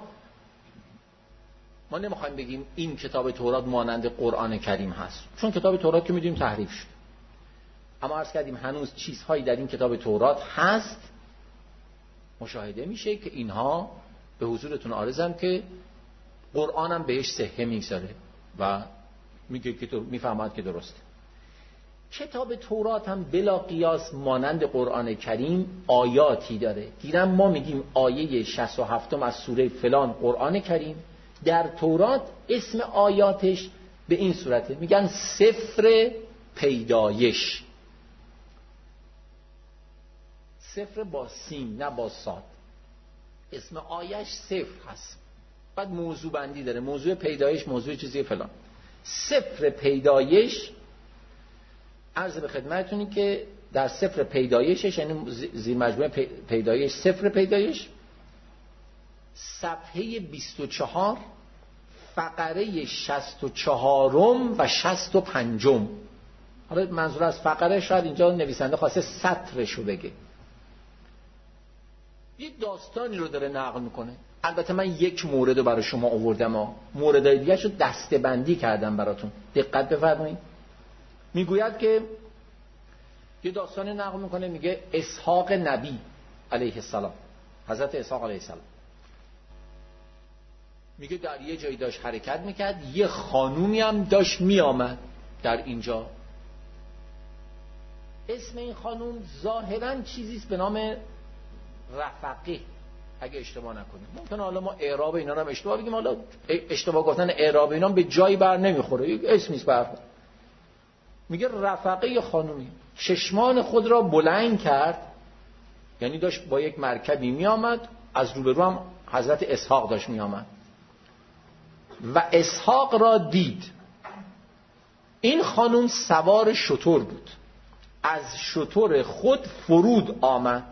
ما نمیخوایم بگیم این کتاب تورات مانند قرآن کریم هست، چون کتاب تورات که میدونیم تحریف شد. اما عرض کردیم هنوز چیزهایی در این کتاب تورات هست مشاهده میشه که اینها به حضورتون عارضم که قرآن هم بهش صحه میگذاره و میگه که میفهمد که درسته. کتاب تورات هم بلا قیاس مانند قرآن کریم آیاتی داره. گیرم ما میگیم آیه شصت و هفت از سوره فلان قرآن کریم، در تورات اسم آیاتش به این صورته، میگن سفر پیدایش. سفر با سین نه با صاد. اسم آیش سفر هست. بعد موضوع بندی داره، موضوع پیدایش، موضوع چیزی فلان. سفر پیدایش عرض به خدمتتونی که در سفر پیدایشش یعنی زیر مجموعه پیدایش سفر پیدایش صفحه بیست و چهار فقره شصت و چهارم و شصت و پنجم. حالا منظور از فقره شاید اینجا نویسنده خواسته سطرشو بگه. یه داستانی رو داره نقل میکنه. البته من یک مورد رو برای شما آوردم ها، موردهای دیگه شو دسته بندی کردم براتون، دقت بفرمایید. میگوید که یه داستانی نقل میکنه، میگه اسحاق نبی علیه السلام، حضرت اسحاق علیه السلام میگه در یه جایی داشت حرکت میکرد، یه خانومی هم داشت میآمد در اینجا. اسم این خانوم ظاهرا چیزیست به نام رفقه اگه اشتباه نکنیم. ممکنه حالا ما اعراب اینا رو هم اشتباه بگیم، حالا اشتباه گفتن اعراب اینا به جایی بر نمیخوره، یک اسمیست برخورد. میگه رفقه خانومی چشمان خود را بلند کرد، یعنی داشت با یک مرکبی میآمد، از روبرو هم حضرت اسحاق داشت میآمد و اسحاق را دید. این خانم سوار شتر بود، از شتر خود فرود آمد،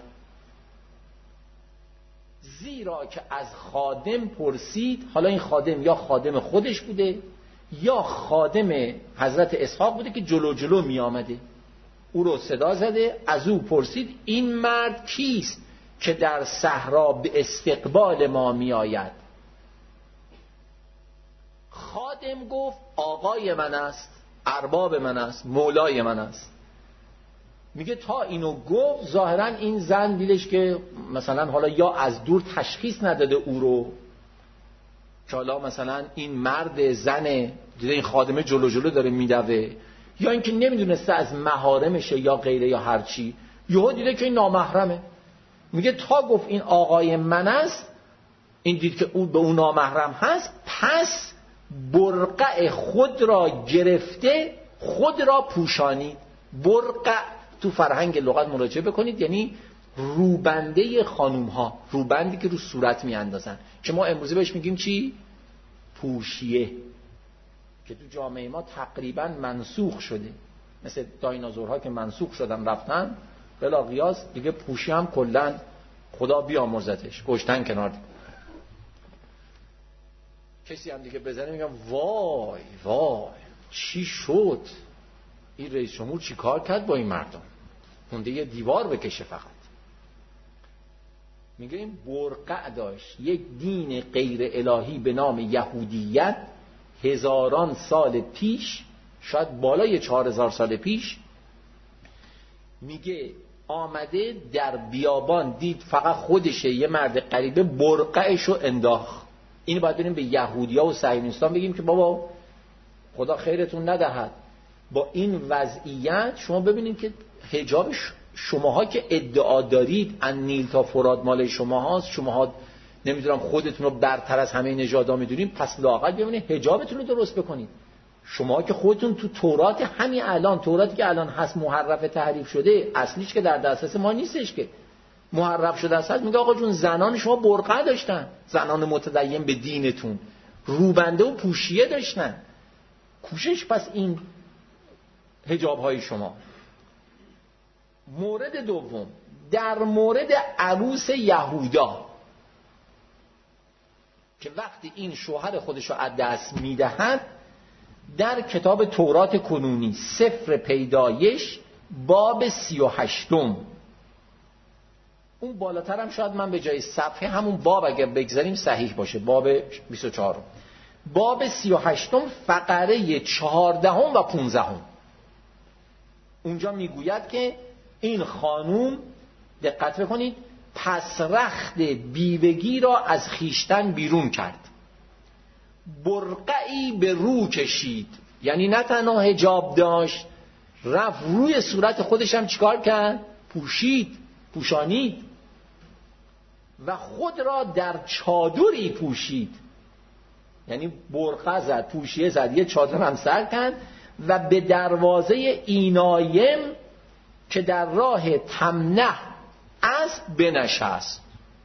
زیرا که از خادم پرسید. حالا این خادم یا خادم خودش بوده یا خادم حضرت اسحاق بوده که جلو جلو می آمده. او رو صدا زده، از او پرسید این مرد کیست که در صحرا به استقبال ما می آید؟ خادم گفت آقای من است، ارباب من است، مولای من است. میگه تا اینو گفت ظاهرا این زن دیدش که مثلا حالا یا از دور تشخیص نداده او رو که حالا مثلا این مرد زن، دیده این خادمه جلو جلو داره میدوه، یا اینکه نمیدونسته از محارمشه یا غیره یا هرچی، یهو دیده که این نامحرمه. میگه تا گفت این آقای من است، این دید که او به اون نامحرم هست، پس برقع خود را گرفته خود را پوشانید. برقع تو فرهنگ لغت مراجعه بکنید، یعنی روبنده خانوم ها، روبندی که رو صورت می اندازن، که ما امروزه بهش میگیم چی؟ پوشیه، که تو جامعه ما تقریبا منسوخ شده، مثل دایناسورها که منسوخ شدن رفتن بلا قیاس دیگه. پوشی هم کلا خدا بیامرزتش کشتن کنار دید. کسی هم دیگه بزنه میگم وای وای چی شد، این رئیس جمهور چی کار کرد با این مردم، مونده یه دیوار بکشه فقط. میگه این برقع داشت، یک دین غیر الهی به نام یهودیت هزاران سال پیش، شاید بالای چهار هزار سال پیش، میگه آمده در بیابان دید فقط خودشه، یه مرد غریبه برقعشو انداخت. اینو باید بریم به یهودیا و صهیونیستان بگیم که بابا خدا خیرتون ندهد. با این وضعیت شما ببینید که حجاب شماها که ادعا دارید ان نیل تا فرات مال شماهاست، شماها نمیدونم خودتون رو برتر از همه نژادها میدونید، پس لااقل ببینید حجابتون رو درست بکنید. شما که خودتون تو تورات همین الان، توراتی که الان هست محرف تحریف شده، اصلیش که در دسترس ما نیستش که محرف شده است، میگه آقا جون زنان شما برقع داشتن، زنان متدین به دینتون روبنده و پوشیه داشتن، کوشش پس این حجاب های شما. مورد دوم در مورد عروس یهودا که وقتی این شوهر خودش رو از دست میدهد، در کتاب تورات کنونی سفر پیدایش باب سی و هشتم، اون بالاتر هم شاید من به جای صفحه همون باب اگر بگذاریم صحیح باشه، باب بیست و چهار، باب سی و هشتم فقره چهاردهم و پونزدهم، اونجا میگوید که این خانوم، دقت بکنید، پس رخت بیوگی را از خیشتن بیرون کرد، برقعی به رو کشید، یعنی نه تنها حجاب داشت، رفت روی صورت خودش هم چیکار کرد؟ پوشید، پوشانید، و خود را در چادری پوشید، یعنی برقع زد، پوشیه زد، یه چادر هم سر کرد و به دروازه اینایم که در راه تمنه اسب بنشست.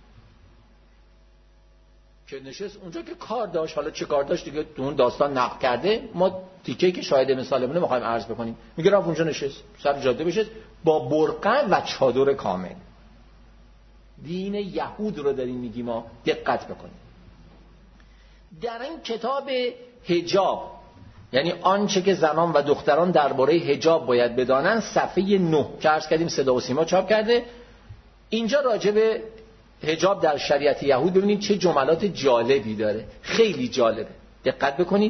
که نشست اونجا که کار داشت، حالا چه کار داشت دیگه اون داستان نقل کرده، ما تیکه‌ای که شاهد مثالمونه میخوایم عرض بکنیم. میگه رفت اونجا نشست، سر جاده بشست با برقع و چادر کامل. دین یهود رو داریم میگیم، ما دقت بکنیم. در این کتاب حجاب، یعنی آنچه که زنان و دختران درباره حجاب باید بدانند، صفحه نه که عرض کردیم صدا و سیما چاپ کرده، اینجا راجع به حجاب در شریعت یهود ببینید چه جملات جالبی داره، خیلی جالبه، دقت بکنید.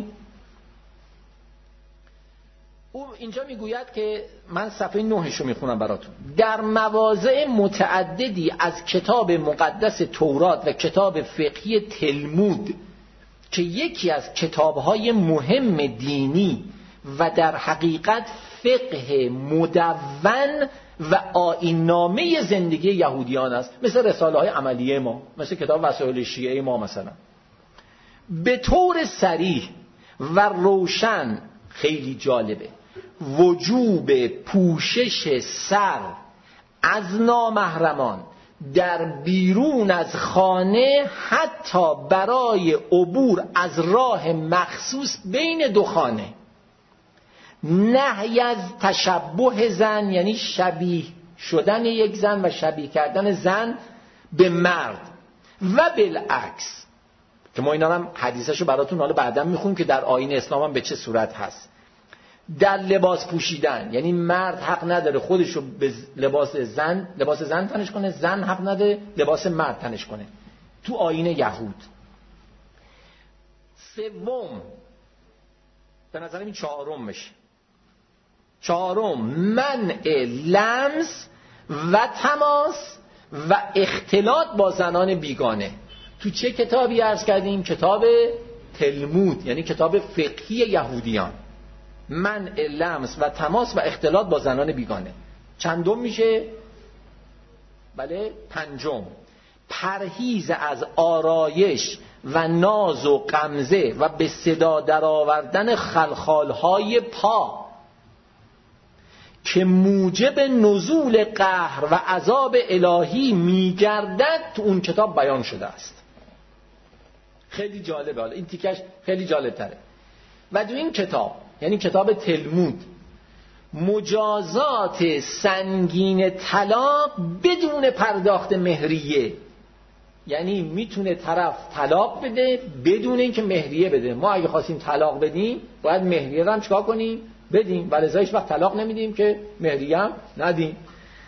او اینجا میگوید که من صفحه نهش رو میخونم براتون. در مواضع متعددی از کتاب مقدس تورات و کتاب فقهی تلمود که یکی از کتابهای مهم دینی و در حقیقت فقه مدون و آیین‌نامه زندگی یهودیان است، مثل رساله های عملیه ما، مثل کتاب وسائل شیعه ما مثلا، به طور صریح و روشن، خیلی جالبه، وجوب پوشش سر از نامحرمان در بیرون از خانه حتی برای عبور از راه مخصوص بین دو خانه، نهی از تشبه زن، یعنی شبیه شدن یک زن و شبیه کردن زن به مرد، و بالعکس که ما اینا هم حدیثشو براتون حالا بعدا میخونیم که در آیین اسلام هم به چه صورت هست. در لباس پوشیدن، یعنی مرد حق نداره خودشو به لباس زن لباس زن تنش کنه، زن حق نداره لباس مرد تنش کنه تو آیین یهود. سوم به نظر این چهارم میشه. چهارم منع لمس و تماس و اختلاط با زنان بیگانه. تو چه کتابی عرض کردیم؟ کتاب تلمود، یعنی کتاب فقهی یهودیان. منع لمس و تماس و اختلاط با زنان بیگانه. چندم میشه؟ بله پنجم. پرهیز از آرایش و ناز و غمزه و به صدا درآوردن خلخالهای پا که موجب نزول قهر و عذاب الهی میگردد، تو اون کتاب بیان شده است. خیلی جالبه، حالا این تیکش خیلی جالب تره. و تو این کتاب، یعنی کتاب تلمود، مجازات سنگین طلاق بدون پرداخت مهریه، یعنی میتونه طرف طلاق بده بدون اینکه مهریه بده. ما اگه خواستیم طلاق بدیم باید مهریه رو هم چیکار کنیم؟ بدیم. ولی هیچ وقت طلاق نمیدیم که مهریه هم ندیم.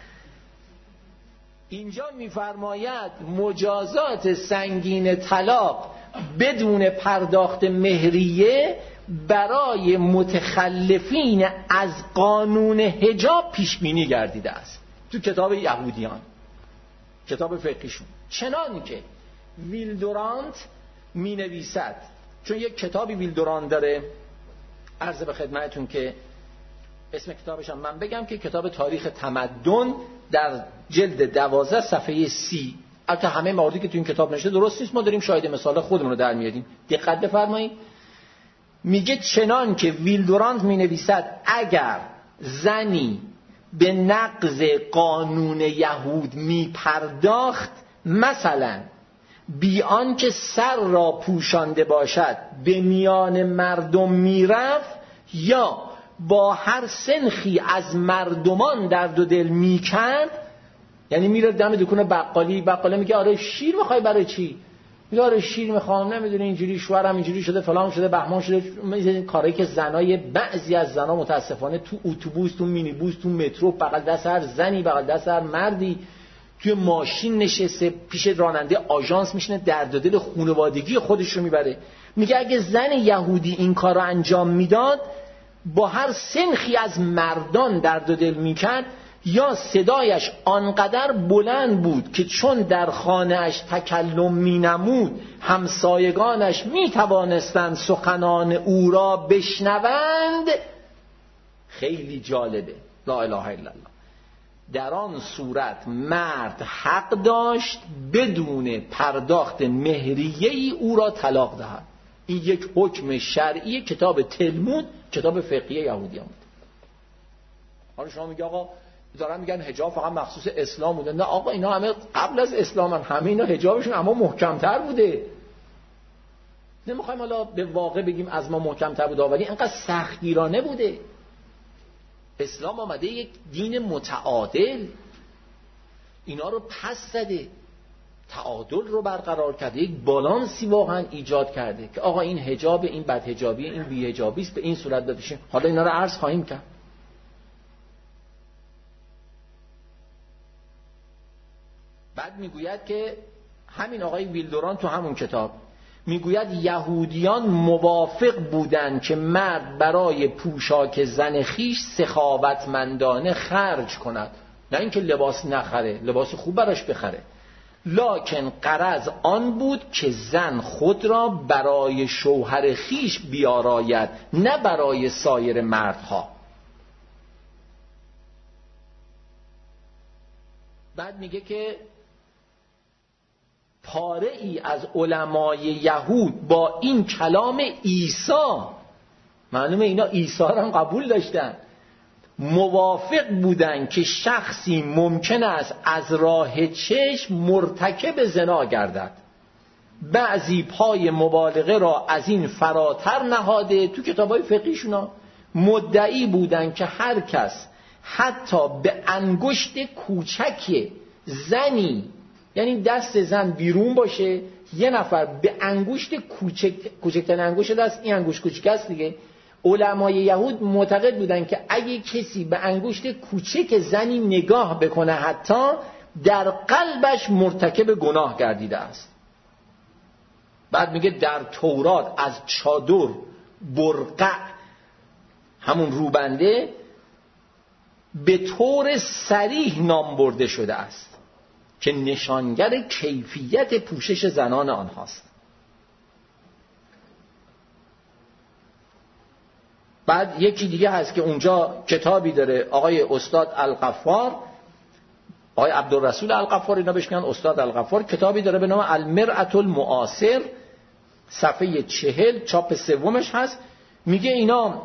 اینجا میفرماید مجازات سنگین طلاق بدون پرداخت مهریه برای متخلفین از قانون حجاب پیش بینی گردیده است تو کتاب یهودیان، کتاب فقهیشون. چنان که ویلدورانت می نویسد، چون یک کتابی ویلدورانت داره، عرض به خدمتون که اسم کتابش هم من بگم که کتاب تاریخ تمدن در جلد دوازده صفحه سی. البته همه مواردی که تو این کتاب نوشته درست نیست، ما داریم شاهد مثال خودمون رو در میاریم. دقت بفرمایید. میگه چنان که ویلدورانت می نویسد اگر زنی به نقض قانون یهود می پرداخت، مثلا بیان که سر را پوشانده باشد به میان مردم میرفت یا با هر سنخی از مردمان درد و دل میکرد، یعنی میره دم دکون بقالی، بقاله میگه آره شیر میخوای برای چی؟ میگه آره شیر میخوام، نمیدونی اینجوری شوهرم اینجوری شده فلان شده بهمان شده. این کاری که زنای بعضی از زنا متاسفانه تو اتوبوس، تو مینیبوس، تو مترو، بغل دست هر زنی، بغل دست هر مردی، توی ماشین نشسته پیش راننده آژانس میشینه درد و دل خانوادگی خودش رو میبره. میگه اگه زن یهودی این کار رو انجام میداد، با هر سنخی از مردان درد و دل میکرد، یا صدایش آنقدر بلند بود که چون در خانه‌اش تکلم مینمود همسایگانش میتوانستند سخنان او را بشنوند. خیلی جالبه. لا اله الا الله. در آن صورت مرد حق داشت بدون پرداخت مهریه ای او را طلاق دهد. این یک حکم شرعی کتاب تلمود، کتاب فقهی یهودیان بود. حالا شما میگه آقا دارن میگن حجاب فقط مخصوص اسلام بوده. نه آقا، اینا همه قبل از اسلام هم همه اینا حجابشون اما محکمتر بوده. نمیخوایم حالا به واقع بگیم از ما محکمتر بوده، ولی اینقدر سختگیرانه بوده. اسلام آمده یک دین متعادل، اینا رو پس زده، تعادل رو برقرار کرده، یک بالانسی واقعا ایجاد کرده که آقا این حجاب، این بد حجابی، این بی حجابی است، به این صورت بپیشیم. حالا اینا رو عرض خواهیم کرد. بعد میگوید که همین آقای ویلدوران تو همون کتاب میگوید یهودیان موافق بودند که مرد برای پوشاک زن خیش سخاوتمندانه خرج کند، نه اینکه لباس نخره، لباس خوب براش بخره، لکن غرض آن بود که زن خود را برای شوهر خیش بیاراید، نه برای سایر مردها. بعد میگه که پاره ای از علمای یهود با این کلام عیسی، معلومه اینا عیسی را هم قبول داشتن، موافق بودن که شخصی ممکن است از راه چشم مرتکب زنا گردد. بعضی پای مبالغه را از این فراتر نهاده تو کتابای فقهیشون، مدعی بودن که هر کس حتی به انگشت کوچک زنی، یعنی دست زن بیرون باشه، یه نفر به انگشت کوچک، کوچکترین انگشت دست، این انگشت کوچک است دیگه، علمای یهود معتقد بودن که اگه کسی به انگشت کوچک زنی نگاه بکنه حتی در قلبش مرتکب گناه گردیده است. بعد میگه در تورات از چادر برقع، همون روبنده، به طور صریح نام برده شده است که نشانگر کیفیت پوشش زنان آنهاست. بعد یکی دیگه هست که اونجا کتابی داره آقای استاد الغفار، آقای عبدالرسول الغفار، اینا بهش میگن استاد الغفار، کتابی داره به نام المرأة المعاصر، صفحه چهل، چاپ سومش هست. میگه اینا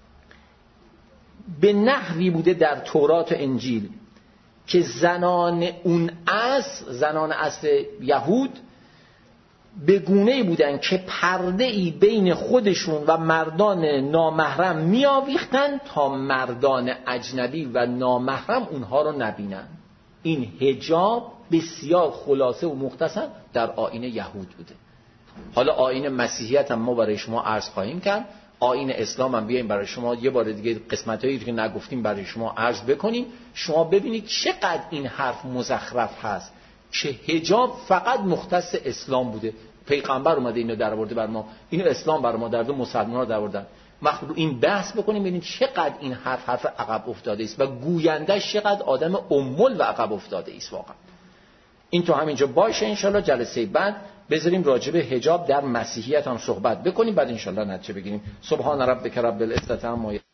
به نحوی بوده در تورات و انجیل که زنان اون اصل، زنان اصل یهود به گونه‌ای بودن که پرده‌ای بین خودشون و مردان نامحرم می‌آویختن تا مردان اجنبی و نامحرم اونها رو نبینن. این حجاب بسیار خلاصه و مختصر در آیین یهود بوده. حالا آیین مسیحیت هم ما برای شما عرض خواهیم کرد، آیین اسلام هم بیایم برای شما یه بار دیگه قسمتایی که نگفتیم برای شما عرض بکنیم. شما ببینید چقدر این حرف مزخرف هست که حجاب فقط مختص اسلام بوده. پیغمبر اومده اینو در آورده بر ما، اینو اسلام بر ما در دو مسلمان‌ها در آوردن. وقتی رو این بحث بکنیم ببینید چقدر این حرف حرف عقب افتاده است و گویندش چقدر آدم امول و عقب افتاده است واقعا. این تو همینجا باشه. انشالله جلسه بعد بذاریم راجع به حجاب در مسیحیت هم صحبت بکنیم، بعد انشالله نتیجه بگیریم. سبحان ربک رب العزة عما یصفون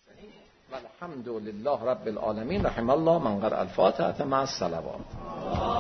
والحمد لله رب العالمین. رحم الله من قرأ الفاتحة مع الصلوات.